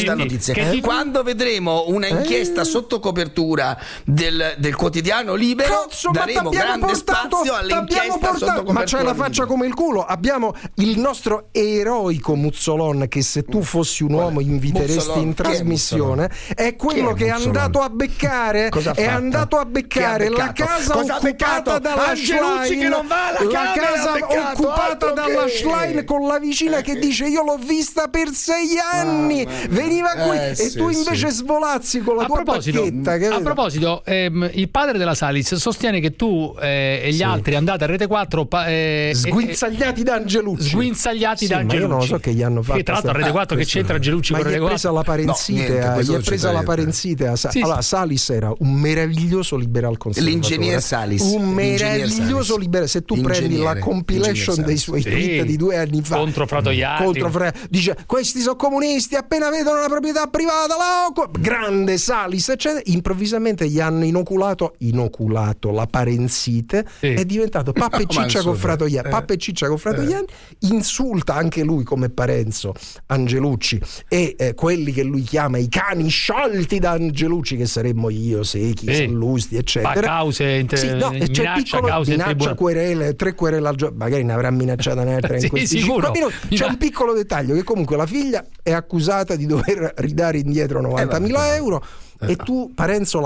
Quando vedremo una inchiesta sotto copertura del quotidiano Libero, daremo grande spazio all'inchiesta sotto copertura. Ma c'hai la faccia come il culo. Abbiamo il nostro eroico Muzzolon, che se tu fossi un uomo inviteresti in trasmissione, è quello che è andato a beccare. È andato a beccare la casa occupata dalla Schlein, che non va alla casa occupata dalla Schlein, con la vicina che dice io l'ho vista per 6 anni, veniva qui e tu invece svolazzi con la tua bacchetta. A proposito, il padre della Salis sostiene che tu e gli altri andate a Rete 4 sguinzagliati da Angelucci. Ma io non lo so che gli hanno fatto. Che tra l'altro a Rete 4 che c'entra Angelucci con Rete 4? Gli è presa la parenzite. Allora Salis era un meraviglioso liberal conservatore. L'ingegner Salis. Un meraviglioso liberal. Se tu prendi la compilation dei suoi tweet di 2 anni fa contro Fratoianni, dice questi sono comunisti, appena vedono la proprietà privata grande Salis, eccetera. Improvvisamente gli hanno inoculato la parenzite, è diventato pappa e ciccia con Fratoianni, insulta anche lui come Parenzo Angelucci e quelli che lui chiama i cani sciolti da Angelucci, che saremmo io, Secchi, Sallusti, eccetera. Cause minaccia querele, 3 querele al giorno, magari ne avrà minacciata un'altra in questi 5 minuti. C'è un piccolo dettaglio, che comunque la figlia è accusata di dover ridare indietro 90.000 euro. E tu, Parenzo,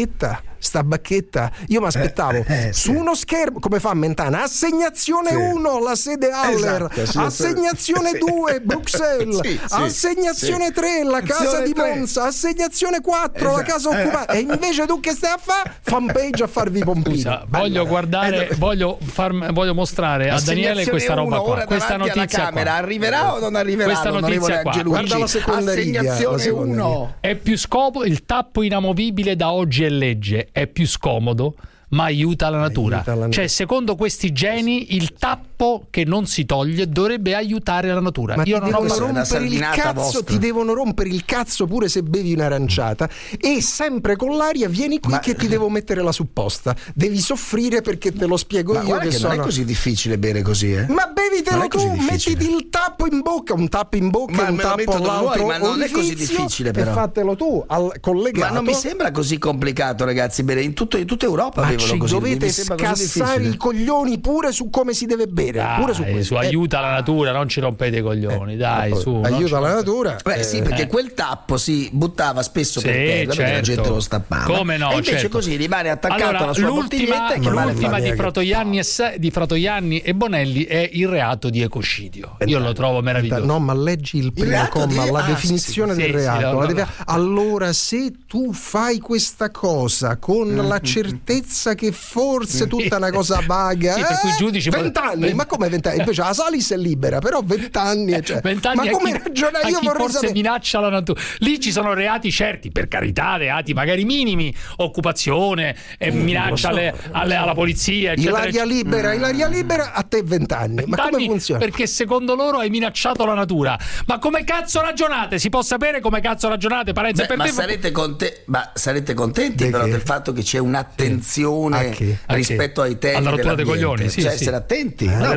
sta bacchetta, io mi aspettavo su uno schermo, come fa Mentana, assegnazione 1 la sede Haller, assegnazione 2 Bruxelles, assegnazione 3 la casa di Monza, assegnazione 4 la casa occupata, e invece tu che stai a fare? Fanpage a farvi i pompini. Voglio mostrare a Daniele questa roba qua, questa notizia qua. Arriverà o non arriverà? Questa notizia qua, guarda la seconda assegnazione 1. È più scomodo il tappo inamovibile da oggi è legge, è più scomodo ma aiuta la natura. Cioè, secondo questi geni, il tappo che non si toglie dovrebbe aiutare la natura. Ma io non ho rompere il cazzo, ti devono rompere il cazzo pure se bevi un'aranciata, e sempre con l'aria vieni qui che ti devo mettere la supposta. Devi soffrire perché te lo spiego io che non è così difficile bere così, Ma bevitelo tu, mettiti il tappo in bocca, un tappo all'altro, ma non è così difficile, però. E fatelo tu collegato. Ma non mi sembra così complicato, ragazzi, bere in tutta Europa. Ci dovete scassare i coglioni pure su come si deve bere. Dai, su aiuta la natura, non ci rompete i coglioni, dai, su. Aiuta la natura. Sì, perché quel tappo si buttava spesso per terra, perché la gente lo stappava. Come no? E invece così rimane attaccato alla sua bottiglietta. L'ultima di Fratoianni e Bonelli è il reato di ecocidio. Io lo trovo meraviglioso. No, ma leggi il primo comma, la definizione del reato. Allora, se tu fai questa cosa con la certezza pensa che forse tutta una cosa vaga. Sì, per cui i giudici 20 anni, ma come 20 anni? Invece la Salis è libera, però 20 anni, cioè, 20 anni, ma come ragiona? Io vorrei forse sapere. Minaccia la natura. Lì ci sono reati certi, per carità, reati magari minimi, occupazione, minaccia alla polizia, eccetera. Ilaria libera, a te 20 anni. Ma come funziona? Perché secondo loro hai minacciato la natura. Ma come cazzo ragionate? Si può sapere come cazzo ragionate, Parenzo? Ma sarete contenti però del fatto che c'è un'attenzione rispetto ai temi alla rottura dei coglioni, cioè essere attenti. È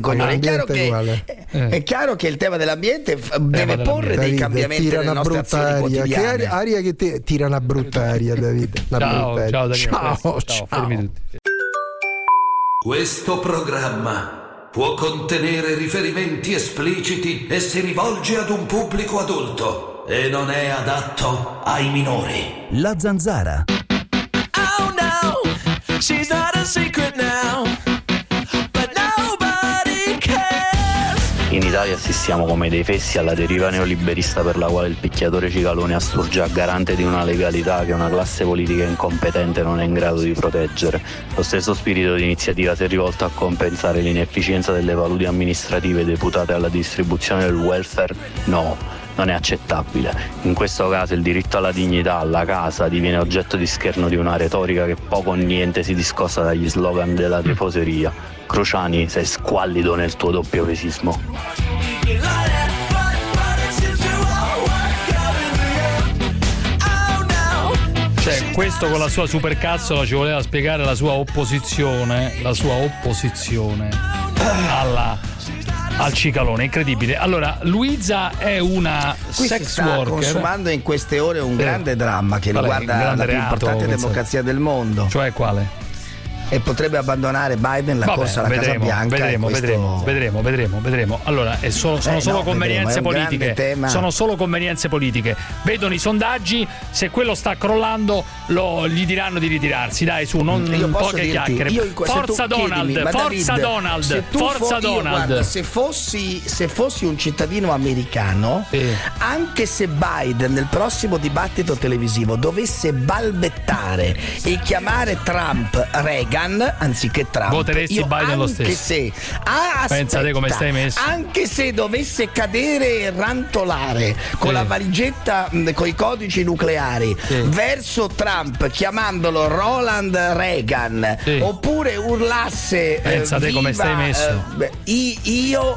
chiaro che il tema dell'ambiente deve porre dei cambiamenti nelle nostre azioni quotidiane. Che aria che tira una brutta aria, Davide. Ciao Daniele. Ciao. Fermi tutti. Questo programma può contenere riferimenti espliciti e si rivolge ad un pubblico adulto e non è adatto ai minori. La Zanzara. Oh no, she's not a secret now, but nobody cares. In Italia assistiamo come dei fessi alla deriva neoliberista per la quale il picchiatore Cicalone assurge a garante di una legalità che una classe politica incompetente non è in grado di proteggere. Lo stesso spirito di iniziativa si è rivolto a compensare l'inefficienza delle paludi amministrative deputate alla distribuzione del welfare? No, non è accettabile. In questo caso il diritto alla dignità, alla casa, diviene oggetto di scherno di una retorica che poco o niente si discosta dagli slogan della tifoseria. Crociani, sei squallido nel tuo doppiopesismo. Cioè, questo con la sua supercazzola ci voleva spiegare la sua opposizione al Cicalone, incredibile. Allora, Luisa è una sex worker. Consumando in queste ore un grande dramma che riguarda la più importante democrazia del mondo. Cioè quale? E potrebbe abbandonare Biden la corsa alla Casa Bianca. Vedremo. Allora, sono solo convenienze politiche. Sono solo convenienze politiche. Vedono i sondaggi, se quello sta crollando gli diranno di ritirarsi. Dai, su, non poche chiacchiere. Forza Donald. Se fossi un cittadino americano, anche se Biden nel prossimo dibattito televisivo dovesse balbettare e chiamare Trump Reagan anziché Trump, voteresti Biden lo stesso. Pensate come stai messo. Anche se dovesse cadere e rantolare con la valigetta con i codici nucleari verso Trump chiamandolo Ronald Reagan, oppure urlasse pensate come stai messo. Io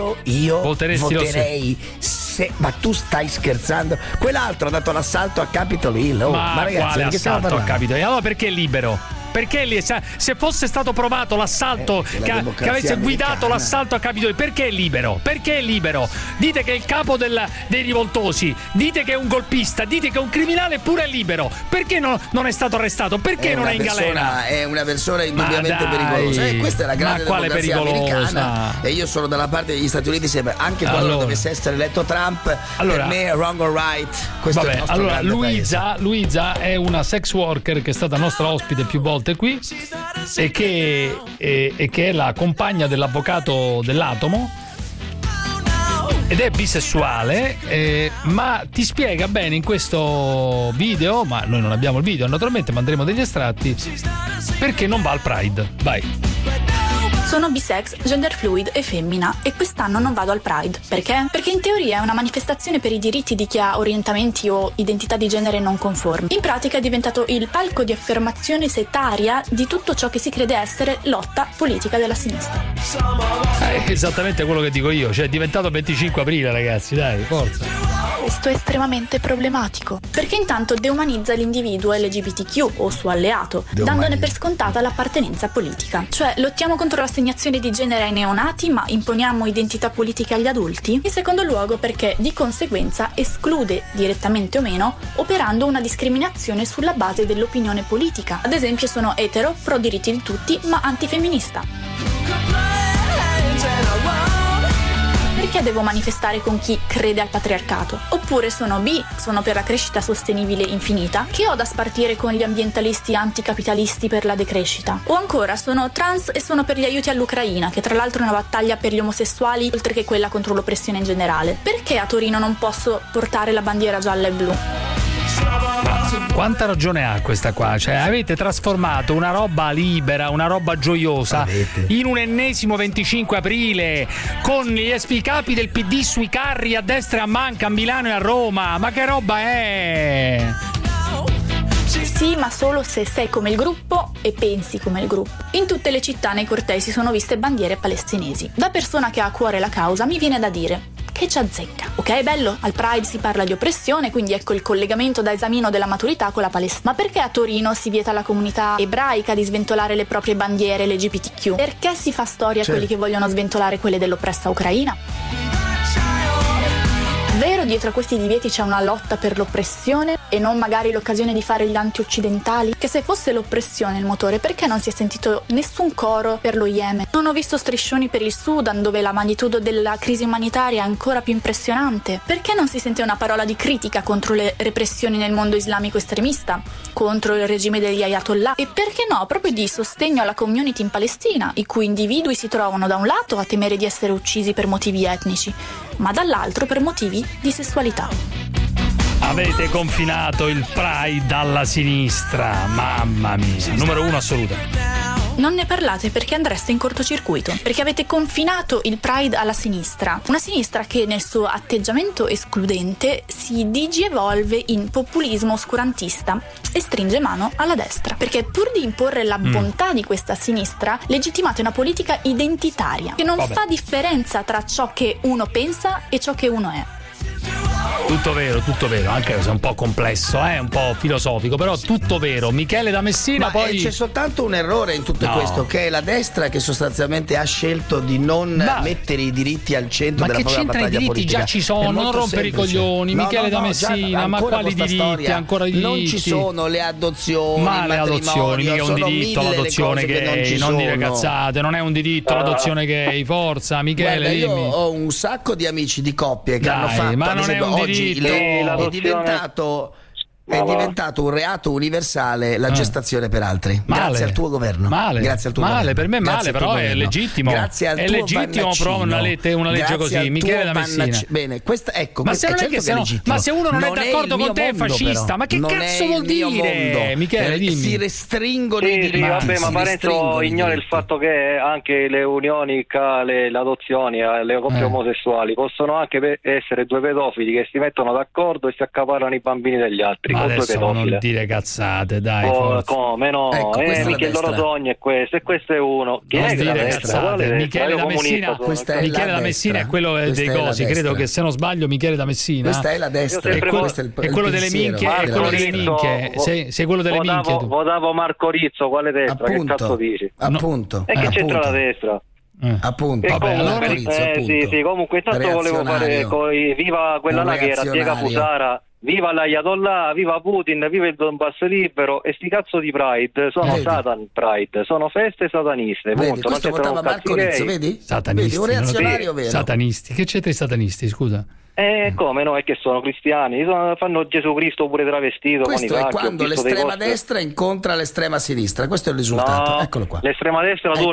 voterei. Ma tu stai scherzando? Quell'altro ha dato l'assalto a Capitol Hill. Ma ragazzi, quale assalto a Capitol Hill? Allora perché è libero? Perché se fosse stato provato l'assalto che avesse guidato l'assalto a Capitolio, perché è libero? Perché è libero? Dite che è il capo dei rivoltosi, dite che è un golpista, dite che è un criminale, eppure è libero. Perché non è stato arrestato? Perché non è in galera? È una persona indubbiamente pericolosa. E questa è la grande democrazia americana. E io sono dalla parte degli Stati Uniti sempre, anche quando dovesse essere eletto Trump. Per me è wrong or right. Questo è il nostro grande Luisa è una sex worker che è stata nostra ospite più volte qui e che è la compagna dell'avvocato dell'Atomo ed è bisessuale, ma ti spiega bene in questo video, ma noi non abbiamo il video naturalmente, manderemo degli estratti, perché non va al Pride. Vai. Sono bisex, gender fluid e femmina e quest'anno non vado al Pride. Perché? Perché in teoria è una manifestazione per i diritti di chi ha orientamenti o identità di genere non conformi. In pratica è diventato il palco di affermazione setaria di tutto ciò che si crede essere lotta politica della sinistra. È esattamente quello che dico io, cioè è diventato il 25 aprile, ragazzi, dai, forza. Questo è estremamente problematico, perché intanto deumanizza l'individuo LGBTQ o suo alleato, dandone per scontata l'appartenenza politica. Cioè, lottiamo contro l'assegnazione di genere ai neonati, ma imponiamo identità politica agli adulti? In secondo luogo perché, di conseguenza, esclude, direttamente o meno, operando una discriminazione sulla base dell'opinione politica. Ad esempio, sono etero, pro diritti di tutti, ma antifemminista. Perché devo manifestare con chi crede al patriarcato? Oppure sono bi, sono per la crescita sostenibile infinita, che ho da spartire con gli ambientalisti anticapitalisti per la decrescita? O ancora sono trans e sono per gli aiuti all'Ucraina, che tra l'altro è una battaglia per gli omosessuali oltre che quella contro l'oppressione in generale. Perché a Torino non posso portare la bandiera gialla e blu? quanta ragione ha questa qua? Cioè, avete trasformato una roba libera, una roba gioiosa in un ennesimo 25 aprile con gli espicapi del PD sui carri a destra e a manca a Milano e a Roma. Ma che roba è? Sì, ma solo se sei come il gruppo e pensi come il gruppo. In tutte le città nei cortei si sono viste bandiere palestinesi. Da persona che ha a cuore la causa mi viene da dire che ci azzecca. Ok, bello, al Pride si parla di oppressione, quindi ecco il collegamento da esamino della maturità con la Palestina. Ma perché a Torino si vieta alla comunità ebraica di sventolare le proprie bandiere LGBTQ? Perché si fa storia a quelli che vogliono sventolare quelle dell'oppressa Ucraina? Vero, dietro a questi divieti c'è una lotta per l'oppressione e non magari l'occasione di fare gli anti-occidentali? Che se fosse l'oppressione il motore, perché non si è sentito nessun coro per lo Yemen? Non ho visto striscioni per il Sudan, dove la magnitudo della crisi umanitaria è ancora più impressionante. Perché non si sente una parola di critica contro le repressioni nel mondo islamico estremista, contro il regime degli ayatollah? E perché no, proprio di sostegno alla community in Palestina, i cui individui si trovano da un lato a temere di essere uccisi per motivi etnici, ma dall'altro per motivi di sessualità. Avete confinato il Pride alla sinistra, mamma mia, numero 1 assoluta. Non ne parlate perché andreste in cortocircuito, perché avete confinato il Pride alla sinistra, una sinistra che nel suo atteggiamento escludente si digievolve in populismo oscurantista e stringe mano alla destra, perché pur di imporre la bontà di questa sinistra legittimate una politica identitaria che non fa differenza tra ciò che uno pensa e ciò che uno è. Tutto vero, anche se è un po' complesso, un po' filosofico, però tutto vero. Michele da Messina. Ma poi c'è soltanto un errore in tutto questo, che è la destra che sostanzialmente ha scelto di non mettere i diritti al centro della propria battaglia politica. Ma che c'entra i diritti? Già ci sono, non rompere i coglioni. Michele da Messina, ma quali diritti? Ancora diritti? Non ci sono le adozioni, ma le adozioni, mica è un diritto l'adozione gay, non dire cazzate, non è un diritto l'adozione gay, forza Michele. Guarda, dimmi. Io ho un sacco di amici di coppie che hanno fatto, ma non è un diritto. È diventato un reato universale la gestazione per altri. Grazie al tuo governo. Grazie al tuo governo. Per me male, però è legittimo. Grazie al tuo legittimo però una legge così. Michele da Messina. Bene, questa ecco. Ma se non è che ma se uno non è d'accordo con te è fascista, ma che cazzo vuol dire? Michele, dimmi. Si restringono i diritti. Sì, vabbè, ma Parenzo ignora il fatto che anche le unioni, le adozioni, le coppie omosessuali possono anche essere due pedofili che si mettono d'accordo e si accaparrano i bambini degli altri. Ma adesso non dire cazzate, dai. Come no? Ecco, Michele loro sogno è questo, e questo è uno. Chi è dire cazzate? Michele da Messina, Michele da Messina è quello dei cosi, credo che se non sbaglio Michele da Messina. Questa è la destra, è quello delle minchie, è quello delle minchie. Sei quello delle minchie tu. Votavo Marco Rizzo, quale destra? Che cazzo dici? Appunto. E che c'entra la destra? Appunto, sì, comunque intanto volevo fare viva quella là che era Diego Fusara. Viva l'Ayatollah, viva Putin, viva il Donbass libero. E sti cazzo di Pride sono Satan Pride, sono feste sataniste. Vedi, questo votava Marco Rizzo, vedi? Satanisti, un reazionario vero. Satanisti, che c'entra i satanisti, scusa? Come no, è che sono cristiani, fanno Gesù Cristo pure travestito. Questo con è quando l'estrema destra incontra l'estrema sinistra, questo è il risultato. No, eccolo qua. L'estrema destra tu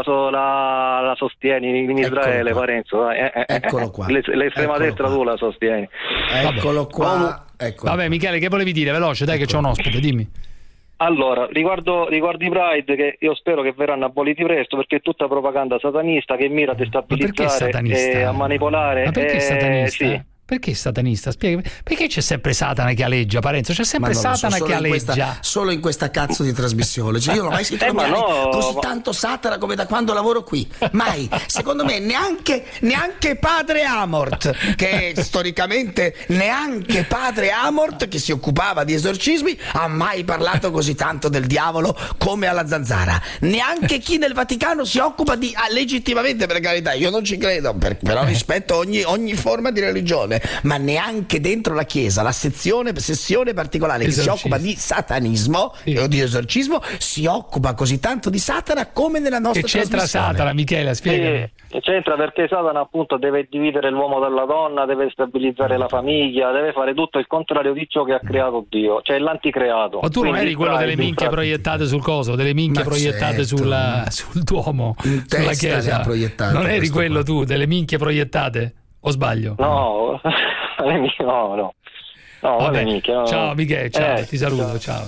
la sostieni in Israele, Parenzo. Eccolo qua. L'estrema destra tu la sostieni. Eccolo qua. Vabbè, Michele, che volevi dire? Veloce, dai, che c'è un ospite, dimmi. Allora, riguardo i Pride, che io spero che verranno aboliti presto, perché è tutta propaganda satanista che mira a destabilizzare e a manipolare. Ma perché satanista? Sì. Perché satanista? Spiega. Perché c'è sempre Satana che aleggia, Parenzo? C'è sempre Satana che aleggia. Solo in questa cazzo di trasmissione. Cioè, io non ho mai sentito così tanto Satana come da quando lavoro qui. Mai. Secondo me neanche padre Amort, che storicamente neanche padre Amort, che si occupava di esorcismi, ha mai parlato così tanto del diavolo come alla Zanzara. Neanche chi nel Vaticano si occupa di legittimamente, per carità, io non ci credo, però rispetto ogni forma di religione. Ma neanche dentro la Chiesa la sessione particolare che si occupa di satanismo o di esorcismo si occupa così tanto di Satana come nella nostra trasmissione. Che c'entra Satana, Michele? Spiegami. C'entra perché Satana appunto deve dividere l'uomo dalla donna, deve stabilizzare la famiglia, deve fare tutto il contrario di ciò che ha creato Dio, cioè l'anticreato. Ma tu non eri quello delle minchie proiettate sul coso, delle minchie proiettate sul Duomo, sulla Chiesa? Non eri quello tu, delle minchie proiettate? O sbaglio? No. Vabbè, Michele, ciao Michele, ciao, ti saluto, ciao.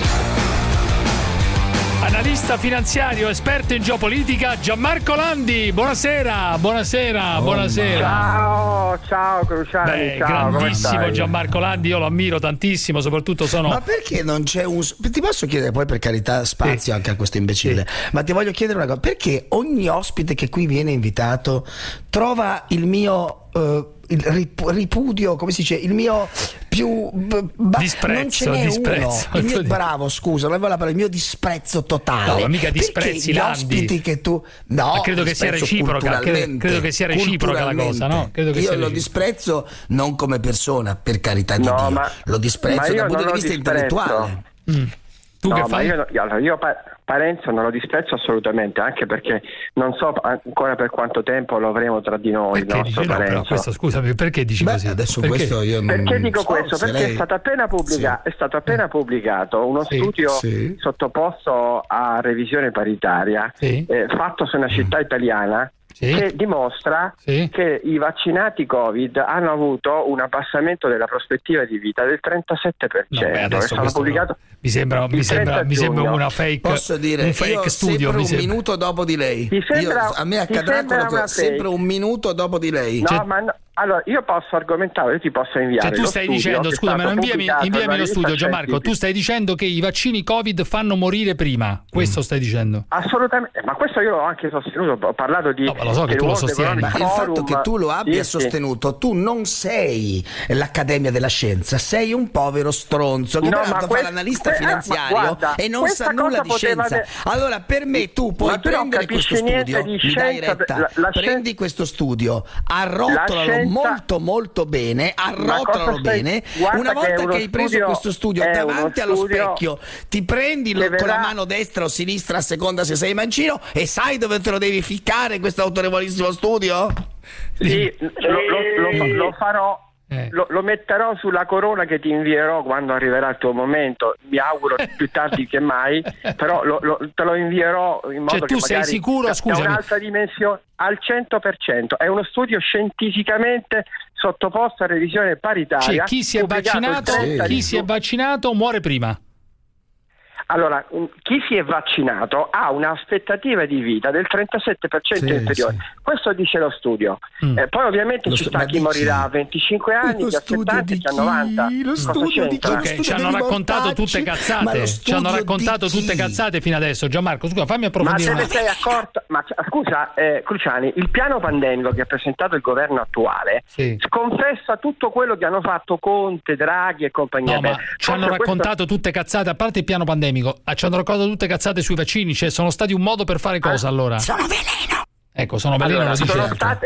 Analista finanziario, esperto in geopolitica, Gianmarco Landi. Buonasera. Ciao Cruciani. Grandissimo Gianmarco Landi, io lo ammiro tantissimo, soprattutto sono. Ma perché non c'è ti posso chiedere, poi per carità spazio anche a questo imbecille, ma ti voglio chiedere una cosa, perché ogni ospite che qui viene invitato trova il mio il ripudio, come si dice, il mio più disprezzo, non ce n'è uno. Bravo, scusa, non avevo la parola, il mio disprezzo totale. No, ma mica disprezzi gli ospiti che tu credo che sia reciproca, credo che sia reciproca la cosa, no? Io lo disprezzo non come persona, per carità di Dio, lo disprezzo dal punto di vista intellettuale. Tu che fai? Io Parenzo non lo disprezzo assolutamente, anche perché non so ancora per quanto tempo lo avremo tra di noi. Perché dici no, però questo, scusami, perché dici così? Adesso questo io non perché dico so, questo? Perché lei... è stato appena pubblicato uno studio sottoposto a revisione paritaria, fatto su una città italiana, che dimostra che i vaccinati Covid hanno avuto un abbassamento della prospettiva di vita del 37%. È stato pubblicato. Mi sembra una fake. Posso dire, un fake studio. Un minuto dopo di lei. A me accadrà sempre un minuto dopo di lei. Allora, io posso argomentare, io ti posso inviare. Tu stai dicendo, scusami, inviami lo studio, Gianmarco. Tu stai dicendo che i vaccini Covid fanno morire prima. Questo stai dicendo? Assolutamente, ma questo io l'ho anche sostenuto. Ho parlato di. Lo so che tu lo sostieni. Ma il fatto che tu lo abbia sostenuto, tu non sei l'Accademia della Scienza, sei un povero stronzo che peraltro fa l'analista finanziario e non sa nulla di scienza. Allora, per me tu puoi prendere questo studio, mi dai retta, prendi questo studio, arrotolalo molto bene, arrotolalo bene. Una volta che hai preso questo studio davanti allo specchio, ti prendi con la mano destra o sinistra a seconda se sei mancino e sai dove te lo devi ficcare questo autorevolissimo studio? Sì, lo farò. Lo metterò sulla corona che ti invierò quando arriverà il tuo momento, mi auguro più tardi che mai, però te lo invierò in modo che tu sei sicuro, scusami, è un'altra dimensione al 100%, è uno studio scientificamente sottoposto a revisione paritaria. Chi si è vaccinato muore prima. Allora, chi si è vaccinato ha un'aspettativa di vita del 37% inferiore. Questo dice lo studio. Poi ovviamente ci sta chi morirà a 25 anni, chi a 70, chi a 90. Lo studio di chi? Ci hanno raccontato tutte cazzate. Ci hanno raccontato tutte cazzate fino adesso. Gianmarco, scusa, fammi approfondire. Ma te ne sei accorto? Ma scusa, Cruciani, il piano pandemico che ha presentato il governo attuale sconfessa tutto quello che hanno fatto Conte, Draghi e compagnia. No, ma ci hanno raccontato tutte cazzate, a parte il piano pandemico. Ci hanno raccontato tutte cazzate sui vaccini, cioè sono stati un modo per fare cosa allora? Sono veleno. Ecco, sono veleno, allora, lo dice.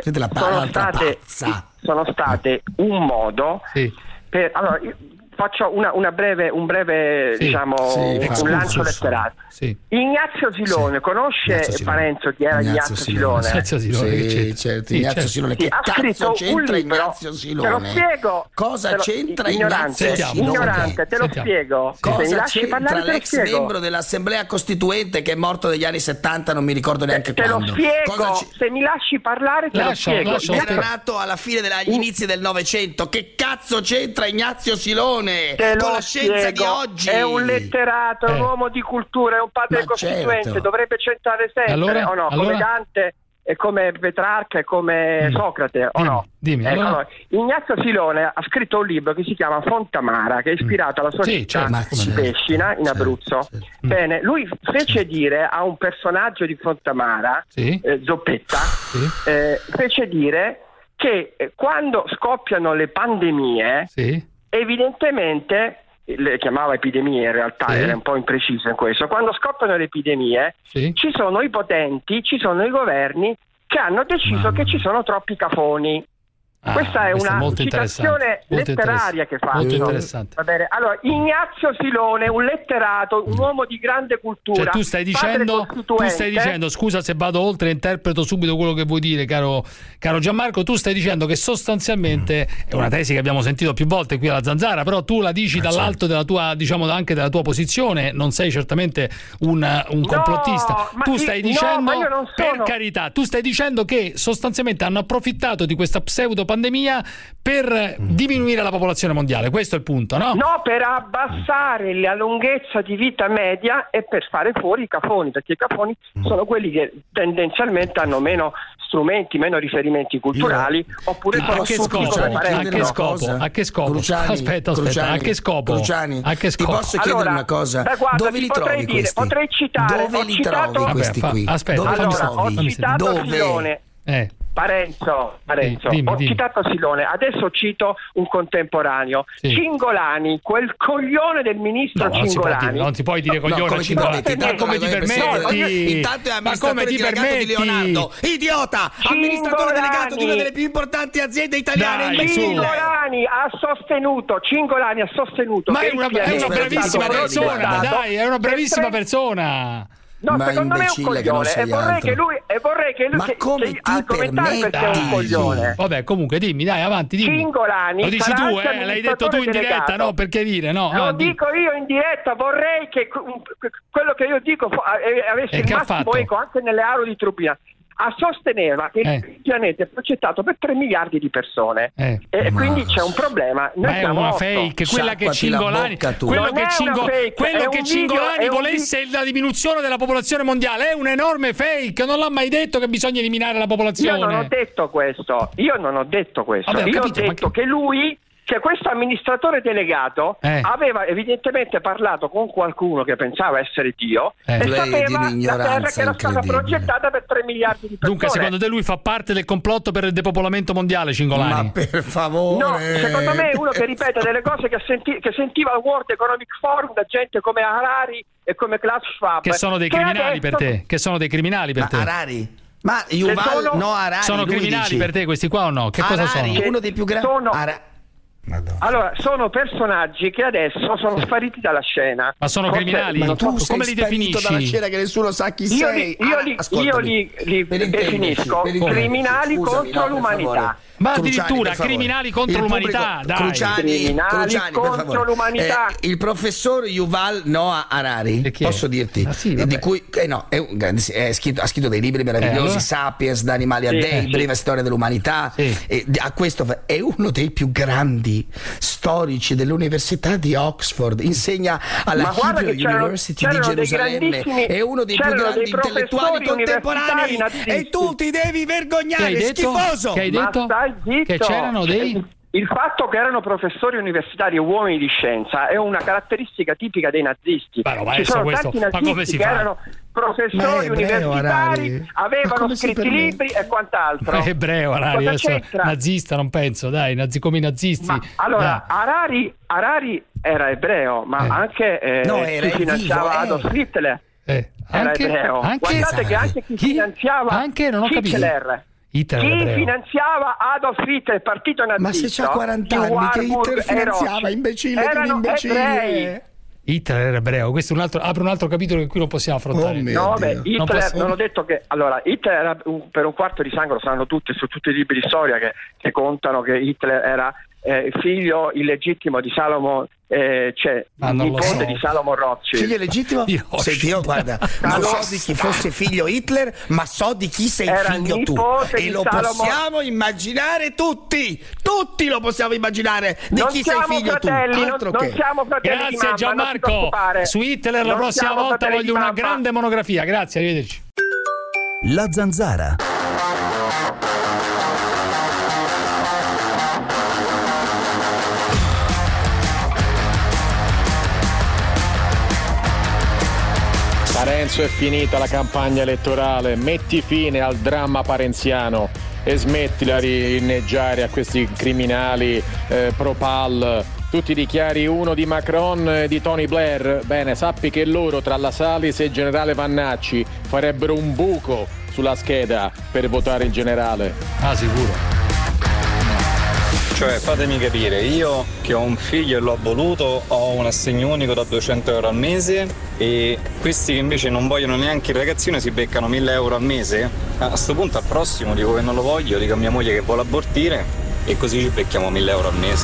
Sono state un modo per. Allora, faccio un breve diciamo un lancio letterario. Ignazio Silone, conosce Parenzo chi era Ignazio Silone? Ignazio Silone. Che cazzo c'entra Ignazio Silone? Te lo spiego. Cosa c'entra Ignazio Silone? Ignorante, te lo spiego. Cosa c'entra l'ex membro dell'Assemblea Costituente che è morto negli anni 70, non mi ricordo neanche quando. Te lo spiego. Se mi lasci parlare te lo spiego. Era nato alla fine degli inizi del Novecento. Che cazzo c'entra Ignazio Silone con la scienza di oggi? È un letterato, è un uomo di cultura, è un padre costituente, dovrebbe centrare sempre, o no? Come Dante e come Petrarca e come Socrate, o no? Allora, Ignazio Silone ha scritto un libro che si chiama Fontamara, che è ispirato alla sua città di Pescina in Abruzzo. Bene, lui fece dire a un personaggio di Fontamara, Zoppetta, fece dire che quando scoppiano le pandemie, evidentemente le chiamava epidemie, in realtà era un po' impreciso in questo. Quando scoppiano le epidemie ci sono i potenti, ci sono i governi che hanno deciso che ci sono troppi cafoni. Questa è una citazione letteraria che fa. Molto interessante. Va bene. Allora, Ignazio Silone, un letterato, un uomo di grande cultura. Cioè, tu stai dicendo, scusa se vado oltre, interpreto subito quello che vuoi dire, caro Gianmarco. Tu stai dicendo che sostanzialmente è una tesi che abbiamo sentito più volte qui alla Zanzara, però tu la dici dall'alto della tua, diciamo, anche della tua posizione. Non sei certamente un complottista. Tu stai dicendo, per carità, tu stai dicendo che sostanzialmente hanno approfittato di questa pseudo pandemia per diminuire la popolazione mondiale. Questo è il punto, no? No, per abbassare la lunghezza di vita media e per fare fuori i cafoni, perché i cafoni sono quelli che tendenzialmente hanno meno strumenti, meno riferimenti culturali, oppure sono a che scopo? Cruciani, aspetta, a che scopo? Cruciani, a che scopo? Ti posso chiedere una cosa? Guarda, dove li trovi questi? Potrei citare. Dove li trovi questi qui? Aspetta, dove allora, ho citato Silone. Parenzo, dimmi. Ho citato Silone, adesso cito un contemporaneo. Sì. Cingolani, quel coglione del ministro Cingolani. Non ti puoi dire coglione a Cingolani. Come ti permetti? Intanto è amministratore delegato di Leonardo. Idiota! Amministratore delegato di una delle più importanti aziende italiane. Cingolani ha sostenuto Ma è una bravissima persona, dai, è una bravissima persona. No, secondo me è un coglione e vorrei che lui ma come ti argomentare perché è un coglione. Vabbè, comunque dimmi, dai, avanti, dimmi. Cingolani, lo dici tu, l'hai detto tu in diretta, no? Perché dire, no? Lo dico io in diretta, vorrei che quello che io dico avesse il massimo eco anche nelle aule di Trubina. Sosteneva che il pianeta è progettato per 3 miliardi di persone e quindi c'è un problema. Ma è una fake, quella che Cingolani volesse la diminuzione della popolazione mondiale è un'enorme fake, non l'ha mai detto che bisogna eliminare la popolazione. Io non ho detto questo. Vabbè, io ho detto che lui, che questo amministratore delegato aveva evidentemente parlato con qualcuno che pensava essere Dio e sapeva la terra che era stata progettata per 3 miliardi di persone. Dunque, secondo te lui fa parte del complotto per il depopolamento mondiale, Cingolani? Ma per favore! No, secondo me è uno che ripete delle cose che sentiva al World Economic Forum da gente come Harari e come Klaus Schwab. Che sono dei criminali per te? Che sono dei criminali per te? Harari? Ma Yuval Harari sono criminali per te questi qua o no? Che cosa sono? Uno dei più grandi. Madonna. Allora, sono personaggi che adesso sono spariti dalla scena. Ma sono criminali? Ma tu come li definisci? Dalla scena che nessuno sa chi sei. Io li definisco criminali contro l'umanità. Ma addirittura criminali contro l'umanità, dai. Criminali contro l'umanità. Il professor Yuval Noah Harari, posso dirti, di cui ha scritto dei libri meravigliosi, Sapiens, da animali a dei, breve storia dell'umanità. A questo è uno dei più grandi storici dell'università di Oxford, insegna alla Hebrew University di Gerusalemme, è uno dei più grandi intellettuali contemporanei e tu ti devi vergognare, schifoso. Che hai detto? Che c'erano il fatto che erano professori universitari e uomini di scienza è una caratteristica tipica dei nazisti. Ci sono tanti nazisti che erano professori universitari, avevano scritto libri e quant'altro. È ebreo Harari, adesso nazista non penso, dai, come i nazisti. Allora, Harari era ebreo, ma anche chi finanziava Adolf Hitler era ebreo. Guardate che anche chi finanziava Hitler. Chi finanziava Adolf Hitler, il partito nazista? Ma se c'ha 40 anni che Hitler finanziava, imbecille di un imbecille. Hitler era ebreo, questo apre un altro capitolo che qui non possiamo affrontare. Hitler, non ho detto che Hitler era per un quarto di sangue, lo sanno tutti, su tutti i libri di storia che contano che Hitler era figlio illegittimo di Salomon, nipote di Salomon Rothschild. Figlio legittimo? Io guarda, non so di chi fosse figlio Hitler, ma so di chi sei figlio tu. E lo possiamo immaginare tutti lo possiamo immaginare di chi sei figlio tu. Non siamo fratelli. Grazie Gianmarco. Su Hitler la prossima volta voglio una grande monografia. Grazie, arrivederci. La Zanzara. Parenzo, è finita la campagna elettorale, metti fine al dramma parenziano e smettila di inneggiare a questi criminali pro-PAL. Tu ti dichiari uno di Macron e di Tony Blair? Bene, sappi che loro tra la Salis e il generale Vannacci farebbero un buco sulla scheda per votare il generale. Ah, sicuro. Cioè, fatemi capire, io che ho un figlio e l'ho voluto, ho un assegno unico da 200 euro al mese e questi che invece non vogliono neanche il ragazzino si beccano 1000 euro al mese? A sto punto al prossimo dico che non lo voglio, dico a mia moglie che vuole abortire e così ci becchiamo 1000 euro al mese.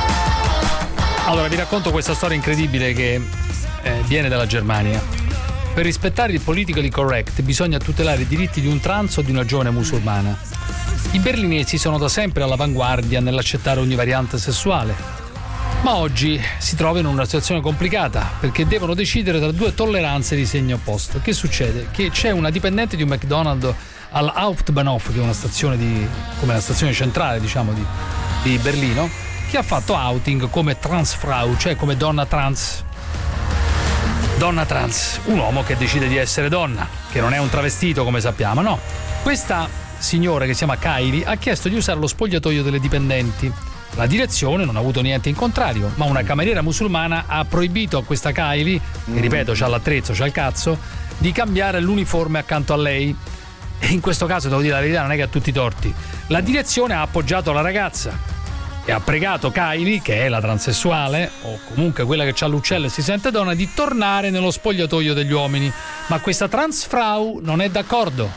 Allora, vi racconto questa storia incredibile che viene dalla Germania. per rispettare il politically correct bisogna tutelare i diritti di un trans o di una giovane musulmana. I berlinesi sono da sempre all'avanguardia nell'accettare ogni variante sessuale, ma oggi si trovano in una situazione complicata perché devono decidere tra due tolleranze di segno opposto. Che succede? Che c'è una dipendente di un McDonald's al Hauptbahnhof, che è una stazione come la stazione centrale, diciamo, di Berlino, che ha fatto outing come Transfrau, cioè come donna trans, un uomo che decide di essere donna, che non è un travestito come sappiamo, no. Questa signora, che si chiama Kylie, ha chiesto di usare lo spogliatoio delle dipendenti. La direzione non ha avuto niente in contrario, ma una cameriera musulmana ha proibito a questa Kylie, che ripeto c'ha l'attrezzo, c'ha il cazzo, di cambiare l'uniforme accanto a lei. E in questo caso, devo dire la verità, non è che ha tutti i torti. La direzione ha appoggiato la ragazza e ha pregato Kylie, che è la transessuale o comunque quella che ha l'uccello e si sente donna, di tornare nello spogliatoio degli uomini. Ma questa transfrau non è d'accordo.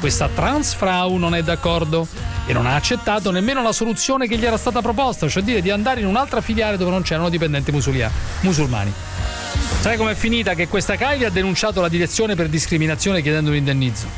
E non ha accettato nemmeno la soluzione che gli era stata proposta, cioè dire di andare in un'altra filiale dove non c'erano dipendenti musulmani. Sai com'è finita? Che questa Kylie ha denunciato la direzione per discriminazione chiedendo un indennizzo.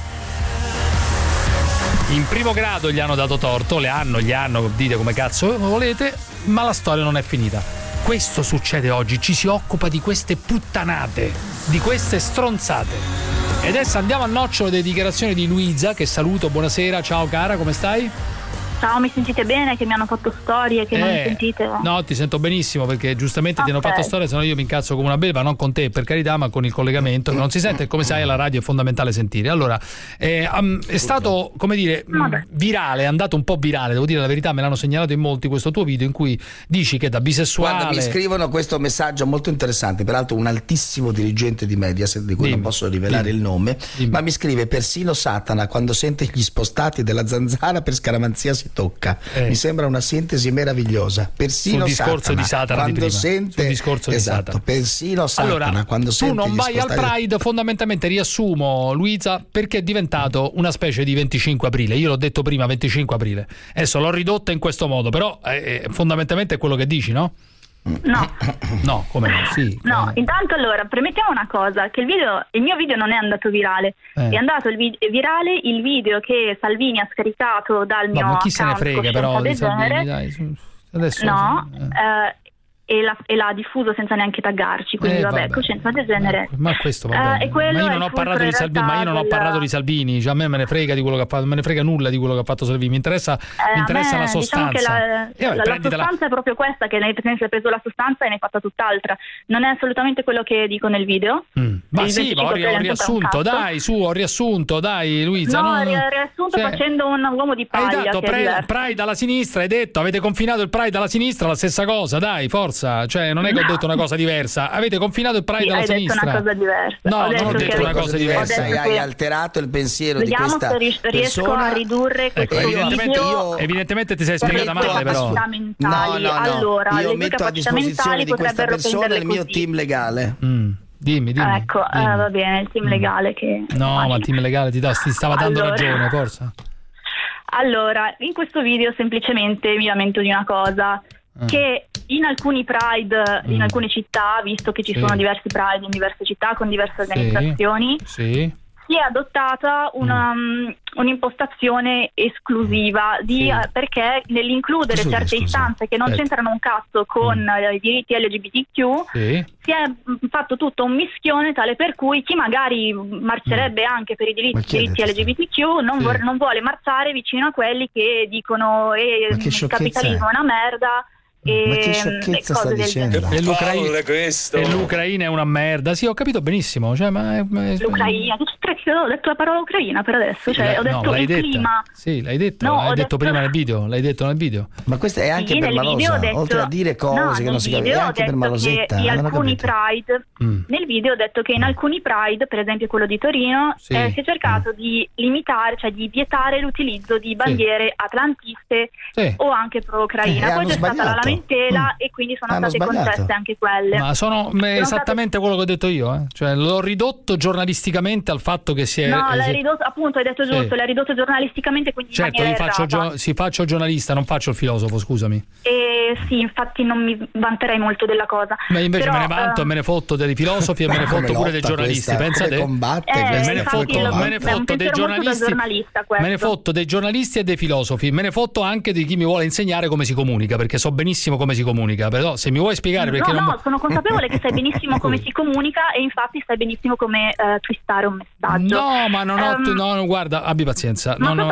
In primo grado gli hanno dato torto, gli hanno, dite come cazzo volete, ma la storia non è finita. Questo succede oggi, ci si occupa di queste puttanate, di queste stronzate. E adesso andiamo al nocciolo delle dichiarazioni di Luisa, che saluto, buonasera, ciao cara, come stai? Ciao, mi sentite bene? Che mi hanno fatto storie che non mi sentite? No, ti sento benissimo perché giustamente ti hanno fatto storie, sennò io mi incazzo come una belva, non con te per carità, ma con il collegamento che non si sente. Come sai, alla radio è fondamentale sentire. Allora, è stato, come dire, virale, è andato un po' virale, devo dire la verità, me l'hanno segnalato in molti questo tuo video in cui dici che da bisessuale... Guarda, mi scrivono questo messaggio molto interessante, peraltro un altissimo dirigente di Mediaset, di cui non posso rivelare il nome, ma mi scrive: persino Satana quando sente gli spostati della zanzara per scaramanzia si tocca. Mi sembra una sintesi meravigliosa. Persino sul discorso Satana, di Satana quando di prima. sente, sul discorso di Satana. Persino Satana, allora, quando sente tu non vai spostati... al Pride, fondamentalmente riassumo, Luisa, perché è diventato una specie di 25 aprile. Io l'ho detto prima, 25 aprile. Adesso l'ho ridotta in questo modo, però fondamentalmente è quello che dici, no? No, come no? Sì. No, intanto allora premettiamo una cosa, che il mio video non è andato virale, è andato virale il video che Salvini ha scaricato dal mio ma chi se ne account frega però di Salvini, dai, adesso e l'ha diffuso senza neanche taggarci, quindi vabbè, coscienza del genere. Ma questo va bene. Ma io non ho parlato di Salvini, parlato di Salvini, cioè a me me ne frega di quello che ha fatto, me ne frega nulla di quello che ha fatto Salvini, mi interessa la sostanza. Diciamo che la sostanza è proprio questa, che ne hai preso la sostanza e ne hai fatta tutt'altra. Non è assolutamente quello che dico nel video. Ma sì, ho riassunto, dai Luisa. No, ho riassunto facendo un uomo di paglia. Hai dato Pride alla sinistra, hai detto avete confinato il Pride alla sinistra, la stessa cosa, dai, forza. Cioè non è che ho detto una cosa diversa, avete confinato il Pride alla sinistra. Hai detto una cosa diversa. No, non ho detto una cosa diversa. Hai alterato il pensiero di questa persona. Vediamo se riesco a ridurre questo video. Evidentemente ti sei spiegata male, però. No. Allora, io metto a disposizione di questa persona il mio team legale. Dimmi. Ecco, va bene, il team legale che... No, ma il team legale ti stava dando ragione, forza. Allora, in questo video semplicemente mi lamento di una cosa, che in alcuni Pride, in alcune città, visto che ci sono diversi Pride in diverse città con diverse organizzazioni, si è adottata un'impostazione esclusiva perché nell'includere certe istanze che non c'entrano un cazzo con i diritti LGBTQ si è fatto tutto un mischione tale per cui chi magari marcerebbe anche per i diritti LGBTQ non vuole marciare vicino a quelli che dicono il capitalismo è una merda. Ma che sciocchezza sta dicendo? E l'Ucraina è una merda. Sì, ho capito benissimo. Cioè, l'Ucraina, ho detto la parola Ucraina per adesso. Cioè, ho detto il clima. Sì, l'hai detto. L'hai detto prima nel video. L'hai detto nel video. Ma questa è anche per malosa. Oltre a dire cose che non si capiscono, è anche per malosetta. In alcuni Pride, nel video ho detto che in alcuni Pride, per esempio quello di Torino, si è cercato di limitare, cioè di vietare l'utilizzo di bandiere atlantiste o anche pro-Ucraina. Poi c'è stata la in tela e quindi sono state concesse anche quelle. Ma sono esattamente quello che ho detto io, cioè l'ho ridotto giornalisticamente al fatto che si è... No, l'hai ridotto, appunto, hai detto giusto, l'hai ridotto giornalisticamente, quindi certo, io faccio giornalista, non faccio il filosofo, scusami. Sì, infatti non mi vanterei molto della cosa. Ma invece me ne vanto e me ne fotto dei filosofi e me ne fotto pure dei giornalisti, pensate? Me ne fotto dei giornalisti, me ne fotto dei giornalisti e dei filosofi, me ne fotto anche di chi mi vuole insegnare come si comunica, perché so benissimo come si comunica, però se mi vuoi spiegare perché sono consapevole che sai benissimo come si comunica e infatti sai benissimo come twistare un messaggio. No, ma non ho guarda, abbi pazienza.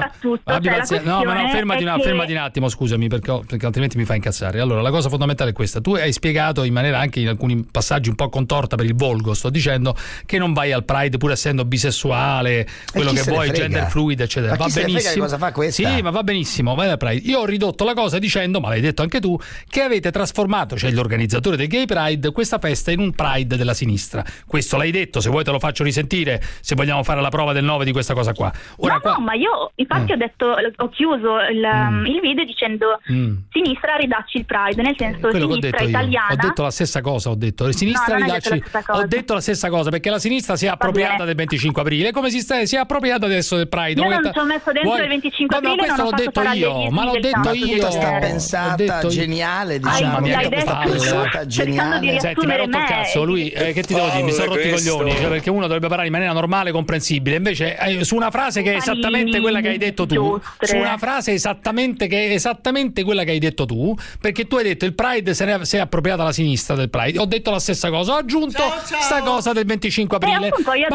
Fermati un attimo, scusami, perché altrimenti mi fa incazzare. Allora, la cosa fondamentale è questa: tu hai spiegato in maniera anche in alcuni passaggi un po' contorta per il volgo, sto dicendo che non vai al Pride pur essendo bisessuale, quello che vuoi, gender fluid, eccetera. Va benissimo. Cosa fa questa? Sì, ma va benissimo, vai al Pride. Io ho ridotto la cosa dicendo, ma l'hai detto anche tu, che avete trasformato, cioè gli organizzatori del Gay Pride, questa festa in un Pride della sinistra. Questo l'hai detto, se vuoi te lo faccio risentire, se vogliamo fare la prova del 9 di questa cosa qua. Ora, no, ma io infatti ho chiuso il video dicendo sinistra ridacci il Pride, nel senso sinistra italiana. Ho detto la stessa cosa, sinistra ridacci. Ho detto la stessa cosa, perché la sinistra si è appropriata del 25 aprile, come si è appropriata adesso del Pride. Io non ci ho messo dentro il 25 aprile, questo l'ho detto io, ma l'ho detto io. Sta pensata geniale, diciamo, pensata geniale. Senti, mi ha rotto il cazzo, lui che ti devo dire, mi sono rotti i coglioni, cioè, perché uno dovrebbe parlare in maniera normale, comprensibile, invece su una frase che è esattamente quella che hai detto tu, su una frase esattamente quella che hai detto tu, perché tu hai detto il Pride si è appropriata la sinistra del Pride, ho detto la stessa cosa, ho aggiunto sta cosa del 25 aprile,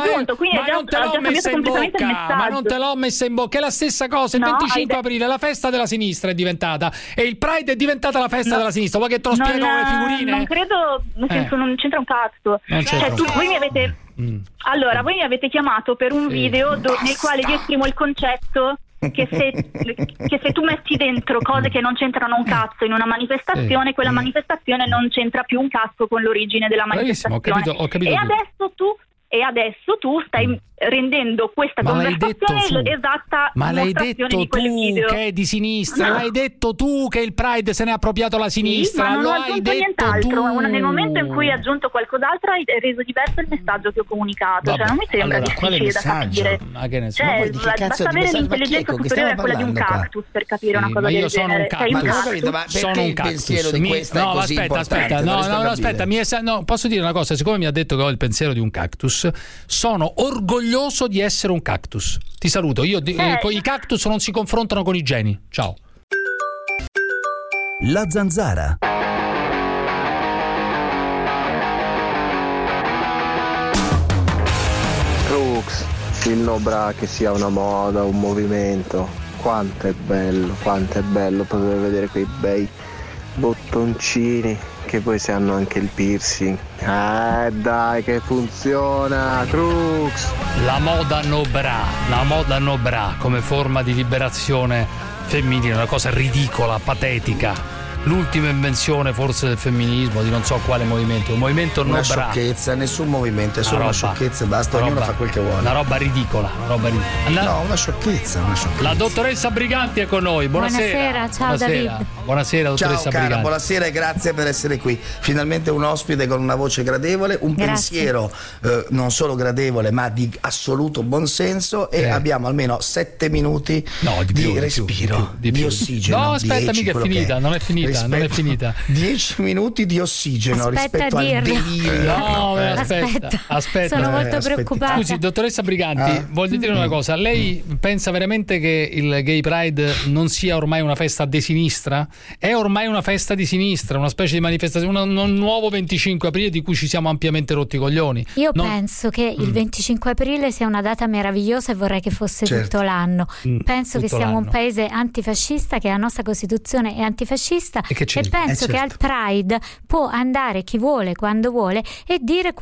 ma non te l'ho messa in bocca, è la stessa cosa, il 25 aprile la festa della sinistra è diventata, e il Pride è diventata la festa della sinistra, vuoi che te lo spiego con le figurine? Non credo, nel senso non c'entra un cazzo, voi mi avete voi mi avete chiamato per un video nel quale io esprimo il concetto che se tu metti dentro cose che non c'entrano un cazzo in una manifestazione, quella manifestazione non c'entra più un cazzo con l'origine della manifestazione. Ho capito. E adesso tu stai rendendo questa conversazione esatta. Ma l'hai detto tu che è di sinistra, l'hai detto tu che il Pride se ne è appropriato la sinistra, ma non lo ho aggiunto nient'altro. Nel momento in cui hai aggiunto qualcos'altro hai reso diverso il messaggio che ho comunicato. Cioè non mi sembra difficile da capire. Ma che ne so, basta avere l'intelligenza superiore a quella di un cactus per capire una cosa del genere. Ma sono un pensiero di questa no, aspetta, posso dire una cosa, siccome mi ha detto che ho il pensiero di un cactus, sono orgoglioso di essere un cactus. Ti saluto. I cactus non si confrontano con i geni. Ciao. La Zanzara. Crux, il no bra che sia una moda, un movimento. Quanto è bello poter vedere quei bei bottoncini che poi se hanno anche il piercing. Dai che funziona, Crux! La moda no bra come forma di liberazione femminile, una cosa ridicola, patetica. L'ultima invenzione forse del femminismo, di non so quale movimento, un movimento no bra. Una sciocchezza, nessun movimento, è solo una sciocchezza, basta, ognuno fa quel che vuole. Una roba ridicola. No, una sciocchezza. La dottoressa Briganti è con noi, buonasera. Ciao David. Buonasera dottoressa Briganti. Ciao buonasera e grazie per essere qui. Finalmente un ospite con una voce gradevole, un pensiero non solo gradevole ma di assoluto buonsenso e abbiamo almeno 7 minuti di respiro, di ossigeno. No, aspetta, mica è finita, non è finita. Non è finita. 10 minuti di ossigeno rispetto al delirio. No, aspetta. Sono molto preoccupata. Scusi, dottoressa Briganti, voglio dire una cosa. Lei pensa veramente che il Gay Pride non sia ormai una festa de sinistra? È ormai una festa di sinistra, una specie di manifestazione, un nuovo 25 aprile di cui ci siamo ampiamente rotti i coglioni. Io penso che il 25 aprile sia una data meravigliosa e vorrei che fosse tutto l'anno. Penso che siamo un paese antifascista, che la nostra Costituzione è antifascista. E penso che al Pride può andare chi vuole, quando vuole, e dire quello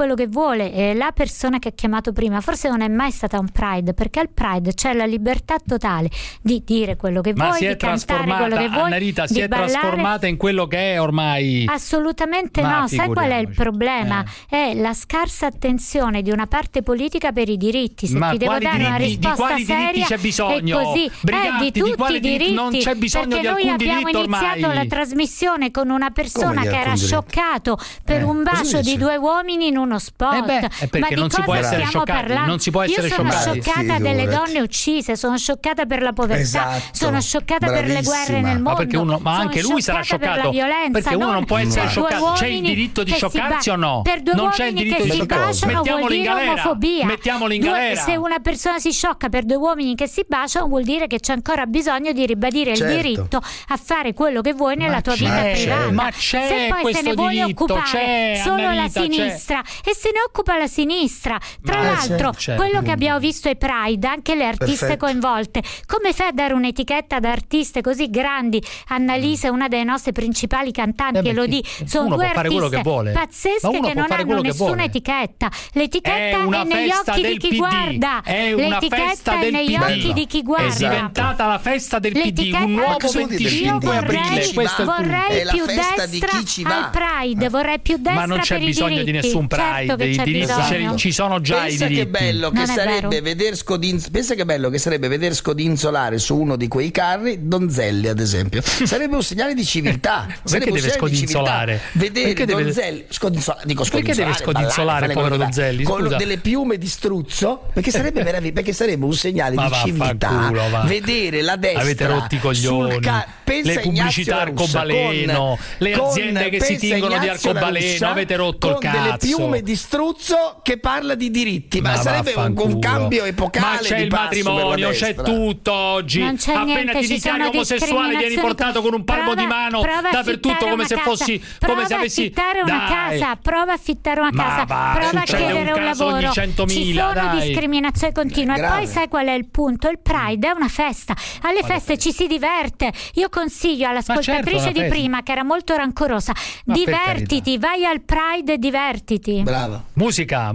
quello che vuole. E la persona che ha chiamato prima forse non è mai stata un Pride, perché al Pride c'è la libertà totale di dire quello che vuoi, di cantare quello che vuoi. Annarita, si è trasformata in quello che è ormai. Assolutamente no. Sai qual è il problema? È la scarsa attenzione di una parte politica per i diritti. Se ti devo dare una risposta di quali seria, diritti c'è bisogno? è così. Briganti, di tutti i diritti, non c'è bisogno perché di alcun noi abbiamo diritto iniziato ormai. la trasmissione con una persona che era scioccato per un bacio di 2 uomini in uno spot. Perché non si può essere scioccati, non si può essere scioccati. Io sono scioccata delle donne uccise, sono scioccata per la povertà, sono scioccata per le guerre nel mondo. Ma anche lui sarà scioccato, perché uno non può essere scioccato. C'è il diritto di scioccarsi o no? Per 2 non c'è il uomini diritto che di si baciano vuol dire omofobia. Mettiamolo in galera. Se una persona si sciocca per 2 uomini che si baciano vuol dire che c'è ancora bisogno di ribadire il diritto a fare quello che vuoi nella tua vita privata. Ma c'è se poi se ne vuole occupare solo la sinistra, e se ne occupa la sinistra. Tra l'altro quello che abbiamo visto ai Pride, anche le artiste coinvolte, come fai a dare un'etichetta ad artiste così grandi? Annalisa è una delle nostre principali cantanti, Elodie, sono 2 artiste pazzesche che non hanno nessuna etichetta. L'etichetta è negli occhi di chi guarda. L'etichetta è negli occhi di chi guarda. È diventata la festa del PD, un nuovo 25 aprile. Vorrei più destra al Pride, vorrei più destra. Ma non c'è bisogno di nessun Pride, i diritti ci sono già. Pensa i diritti. Che bello che sarebbe pensa che bello che sarebbe veder scodinzolare su uno di quei carri Donzelli, ad esempio. Sarebbe un segnale di civiltà. Perché deve scodinzolare? Vedere Donzelli perché deve scodinzolare il povero Donzelli? Con delle piume di struzzo, perché sarebbe meraviglioso, perché sarebbe un segnale di civiltà. Vedere la destra. Avete rotti i coglioni. Le pubblicità arcobaleno, le aziende che si tingono di arcobaleno, avete rotto il cazzo. Con delle piume di struzzo che parla di diritti, ma sarebbe un cambio epocale. Ma c'è il matrimonio, c'è tutto oggi. Appena ti dichiari omosessuale vieni portato con un palmo di mano dappertutto come se fossi come se avessi prova a affittare una casa, prova a chiedere un lavoro. Ogni 100.000, ci sono discriminazioni continue. E poi sai qual è il punto? Il Pride è una festa. Alle feste ci si diverte. Io consiglio all'ascoltatrice di prima, che era molto rancorosa, divertiti, vai al Pride e divertiti. Brava. Musica.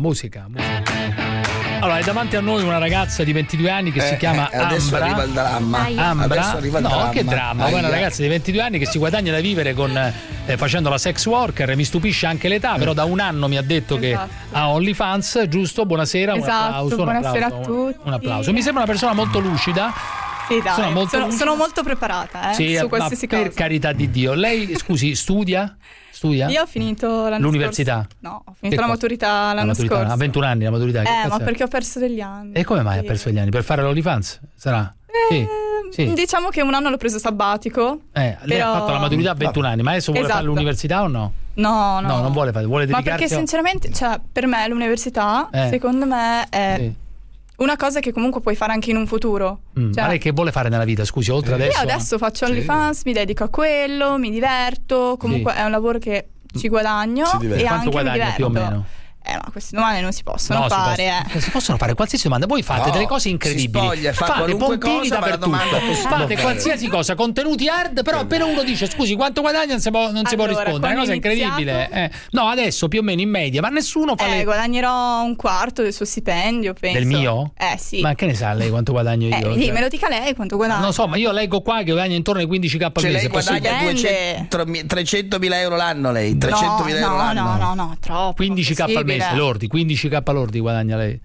Allora, è davanti a noi una ragazza di 22 anni che si chiama adesso Ambra. Arriva il dramma. Ambra? Arriva il dramma. Che dramma? Una ragazza di 22 anni che si guadagna da vivere facendo la sex worker. Mi stupisce anche l'età, però da un anno mi ha detto che ha OnlyFans, giusto? Buonasera, buonasera a tutti. Un applauso. Mi sembra una persona molto lucida. Sì, dai, sono molto preparata su qualsiasi cosa. Per carità di Dio. Lei, scusi, studia? Io ho finito l'università? No, ho finito la maturità l'anno scorso. A 21 anni la maturità. Ma perché ho perso degli anni. E come mai ha perso degli anni? Per fare l'OnlyFans? Sarà? Sì. Diciamo che un anno l'ho preso sabbatico. Lei ha fatto la maturità a 21 anni, ma adesso vuole fare l'università o no? No, non vuole fare, vuole dedicarsi. Ma perché sinceramente, per me l'università, secondo me è una cosa che comunque puoi fare anche in un futuro. Ma lei che vuole fare nella vita, scusi, oltre adesso? Io adesso faccio OnlyFans, mi dedico a quello, mi diverto, comunque è un lavoro che ci guadagno e anche mi diverto. Più o meno? Ma queste domande non si possono fare. Si possono fare qualsiasi domanda. Voi fate delle cose incredibili. Fate pontini dappertutto. Fate qualsiasi cosa, contenuti hard, però appena uno dice scusi quanto guadagna non si può rispondere. È una cosa incredibile. No, adesso più o meno in media, ma nessuno fa guadagnerò un quarto del suo stipendio, penso. Del mio? Sì. Ma che ne sa lei quanto guadagno io? Me lo dica lei quanto guadagna. Non so, ma io leggo qua che guadagna intorno ai 15.000 al mese. Lei guadagna 300.000 euro l'anno lei? 300.000 euro l'anno? No, troppo. 15.000 al mese lordi, 15k lordi guadagna lei.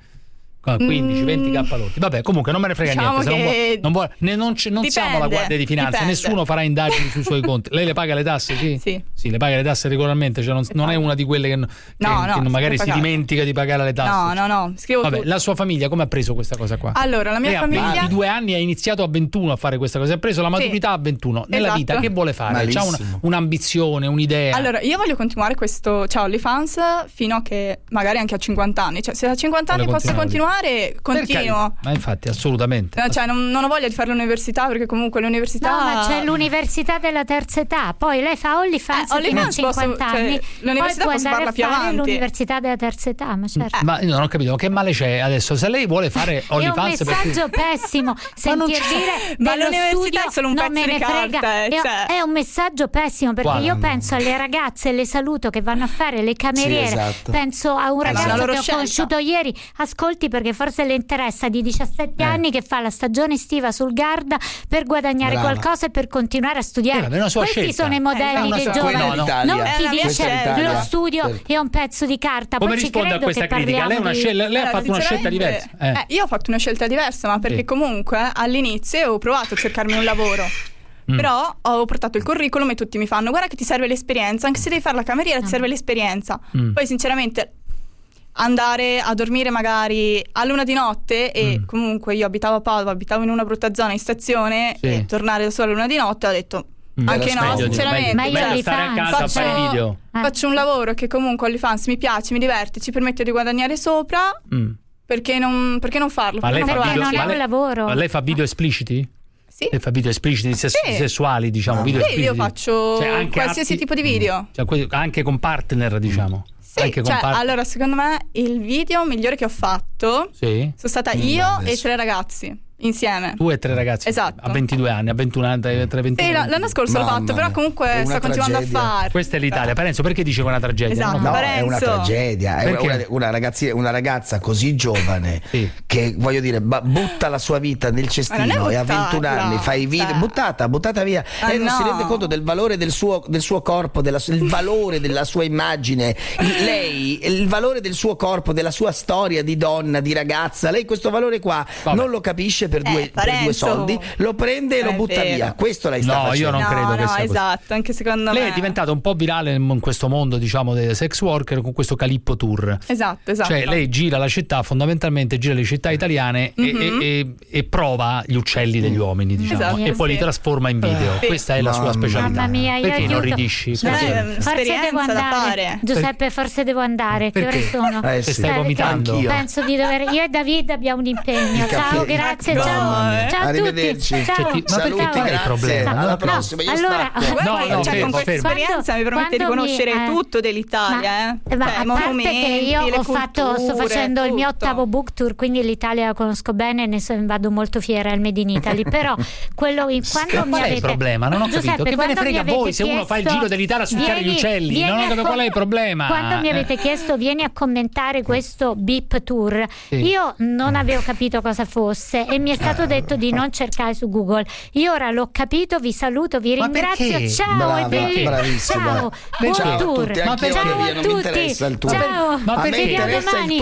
15-20k lordi. Vabbè, comunque non me ne frega niente. Non siamo la Guardia di Finanza, nessuno farà indagini sui suoi conti. Lei le paga le tasse? Sì, le paga le tasse regolarmente. Cioè non è una di quelle che magari si dimentica di pagare le tasse. No. Scrivo vabbè, la sua famiglia come ha preso questa cosa qua? Allora, la mia famiglia. A 22 anni ha iniziato a 21 a fare questa cosa. Ha preso la maturità a 21. Nella vita che vuole fare? C'ha un'ambizione, un'idea? Allora, io voglio continuare questo OnlyFans fino a che magari anche a 50 anni. Cioè, se a 50 anni posso continuare, studiare continuo. Ma infatti, assolutamente. No, cioè, non ho voglia di fare l'università, perché comunque l'università... No, ma c'è l'università della terza età. Poi lei fa OnlyFans fino a 50 anni. Cioè, l'università poi posso farla più avanti. L'università della terza età, ma certo. Ma io non ho capito, che male c'è adesso? Se lei vuole fare OnlyFans... È un messaggio pessimo. Sentir dire ma dello l'università studio è solo un non pezzo me ne di frega. carta, È un messaggio pessimo, perché io penso alle ragazze, le saluto, che vanno a fare le cameriere. Sì, esatto. Penso a un ragazzo che ho conosciuto ieri. Ascolti, perché forse le interessa, di 17 anni, che fa la stagione estiva sul Garda per guadagnare qualcosa e per continuare a studiare. Questi sono i modelli dei giovani, non chi dice lo studio è un pezzo di carta. Come poi risponde a questa critica? Lei ha fatto una scelta diversa. Io ho fatto una scelta diversa, ma perché comunque all'inizio ho provato a cercarmi un lavoro. Però ho portato il curriculum e tutti mi fanno: guarda che ti serve l'esperienza, anche se devi fare la cameriera ti serve l'esperienza. Poi sinceramente andare a dormire magari all'1 di notte, e comunque io abitavo a Padova, abitavo in una brutta zona in stazione, e tornare da sola all'1 di notte, ho detto anche no, sinceramente. Ma io stare a casa a fare video. Faccio un lavoro che comunque OnlyFans mi piace, mi diverte, ci permette di guadagnare sopra. Perché non farlo? Ma lei non è un lavoro. Ma lei fa video espliciti? Sì. Lei fa video espliciti sessuali, diciamo, video espliciti. Io faccio qualsiasi tipo di video. Cioè, anche con partner, diciamo. Sì, anche con allora secondo me il video migliore che ho fatto sono stata io e 3 ragazzi insieme. 2 e 3 ragazzi. Esatto. A 22 anni, a 21 anni, tra 21 anni. L'anno scorso l'ho fatto, però comunque sto continuando a fare. Questa è l'Italia. Parenzo, perché dice che è una tragedia? Esatto. No, è una tragedia. È una ragazza così giovane che, voglio dire, butta la sua vita nel cestino, e a 21 anni fa i video. Buttata via. Lei non si rende conto del valore del suo corpo, il valore della sua immagine. Lei, il valore del suo corpo, della sua storia di donna, di ragazza. Lei questo valore qua non lo capisce per due soldi, lo prende e lo butta via. Questo lei sta facendo. Io non credo che sia esatto, così. Anche secondo lei me è diventata un po' virale in questo mondo, diciamo, dei sex worker, con questo Calippo Tour. Esatto. Cioè lei gira la città, fondamentalmente gira le città italiane e prova gli uccelli degli uomini, diciamo, e poi li trasforma in video. Questa è la sua specialità. Mamma mia, perché non ridisci? Forse devo andare. Giuseppe, forse devo andare. Che ore sono? Stai vomitando? Penso di dover. Io e David abbiamo un impegno. Ciao, grazie. Ciao a tutti. Ciao. Saluti, grazie. Alla prossima. Allora, con questa esperienza mi permette di conoscere tutto dell'Italia. Ma a parte che io sto facendo il mio 8º book tour, quindi l'Italia la conosco bene, ne vado molto fiera al Made in Italy. Però quando mi qual è il problema? Non ho capito. Che ve ne frega a voi se uno fa il giro dell'Italia a succhiare gli uccelli? Non ho capito qual è il problema. Quando mi avete chiesto vieni a commentare questo Beep Tour, io non avevo capito cosa fosse e mi è stato detto di non cercare su Google. Io ora l'ho capito, vi saluto, vi ringrazio. Ciao, è bellissimo. Ciao, buon tour. Ma perché ciao a tutti. Ciao. Ma perché a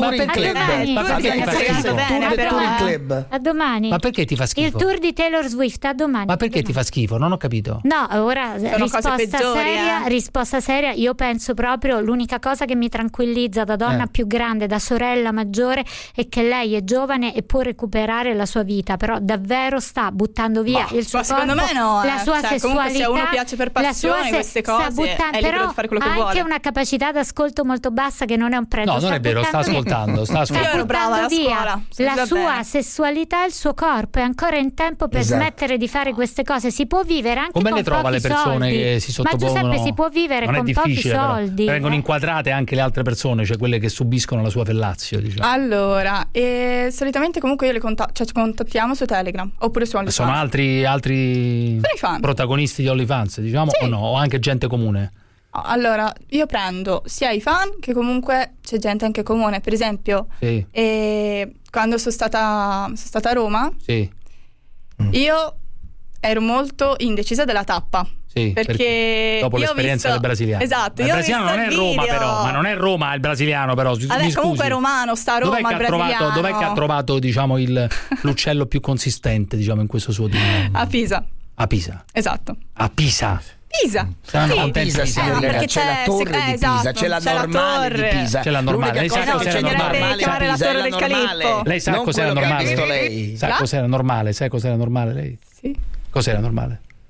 domani. A domani. Ma perché ti fa schifo? Il tour di Taylor Swift a domani. Ma perché ti fa schifo? Non ho capito. No, ora risposta seria. Io penso proprio l'unica cosa che mi tranquillizza da donna più grande, da sorella maggiore, è che lei è giovane e può recuperare la sua vita, però davvero sta buttando via il suo corpo, secondo me no, la sua sessualità. Se a uno piace per passione queste cose è libero di fare quello che vuole. Ha anche una capacità d'ascolto molto bassa che non è un pregio. No, non è vero, sta ascoltando. Io ero brava alla scuola. La sua sessualità e il suo corpo, è ancora in tempo per smettere di fare queste cose. Si può vivere anche come con le trova le persone soldi. che si sottopongono? Ma Giuseppe, si può vivere con pochi soldi. Vengono inquadrate anche le altre persone, cioè quelle che subiscono la sua fellazio, diciamo. Allora, solitamente comunque io le contattiamo su Telegram oppure su OnlyFans. Sono altri protagonisti di OnlyFans, diciamo, o no? O anche gente comune? Allora, io prendo sia i fan che comunque c'è gente anche comune. Per esempio, quando sono stata a Roma, io ero molto indecisa della tappa. Sì, perché dopo l'esperienza del brasiliano. Esatto, il brasiliano non è Roma però, ma non è Roma il brasiliano però. Vabbè, comunque è romano, sta a Roma, il brasiliano. Dov'è che ha trovato, diciamo, l'uccello più consistente, diciamo, in questo suo A Pisa. A Pisa. Esatto. A Pisa. Pisa. Pisa, signorina, c'è la torre di Pisa, c'è la normale di Pisa. C'è la normale. Lei sa cos'è la normale? La torre del Calippo. Lei sa cos'è la normale? Lei sa cos'è la normale? Sai cos'è la normale lei? Sì. Cos'è la normale?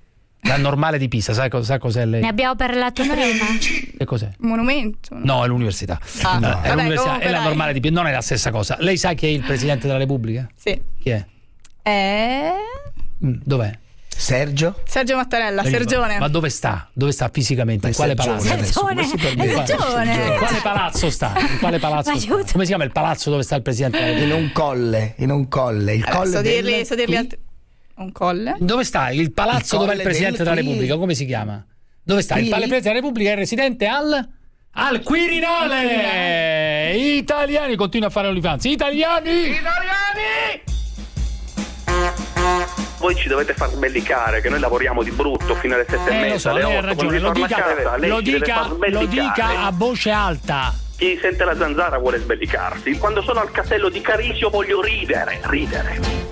La Normale di Pisa, sa cos'è lei? Ne abbiamo parlato prima. Che cos'è? Monumento. No, è l'università. No, è l'università, è la Normale di Pisa, non è la stessa cosa. Lei sa chi è il Presidente della Repubblica? Sì. Chi è? Dov'è? Sergio Mattarella, Sergione. Ma dove sta? Dove sta fisicamente? In quale palazzo? Sergione. In quale palazzo sta? In quale palazzo? Come si chiama il palazzo dove sta il Presidente della Repubblica? In un colle. Il colle so dirli un colle. Dove sta il palazzo dove è il Presidente della Repubblica? Come si chiama? Dove sta? Il Presidente della Repubblica è residente al Quirinale. Italiani, continua a fare OnlyFans. Italiani! Voi ci dovete far sbellicare, che noi lavoriamo di brutto fino alle 7:30. Lo so, lei ha ragione, lo dica a voce alta. Chi sente la zanzara vuole sbellicarsi. Quando sono al castello di Carisio voglio ridere.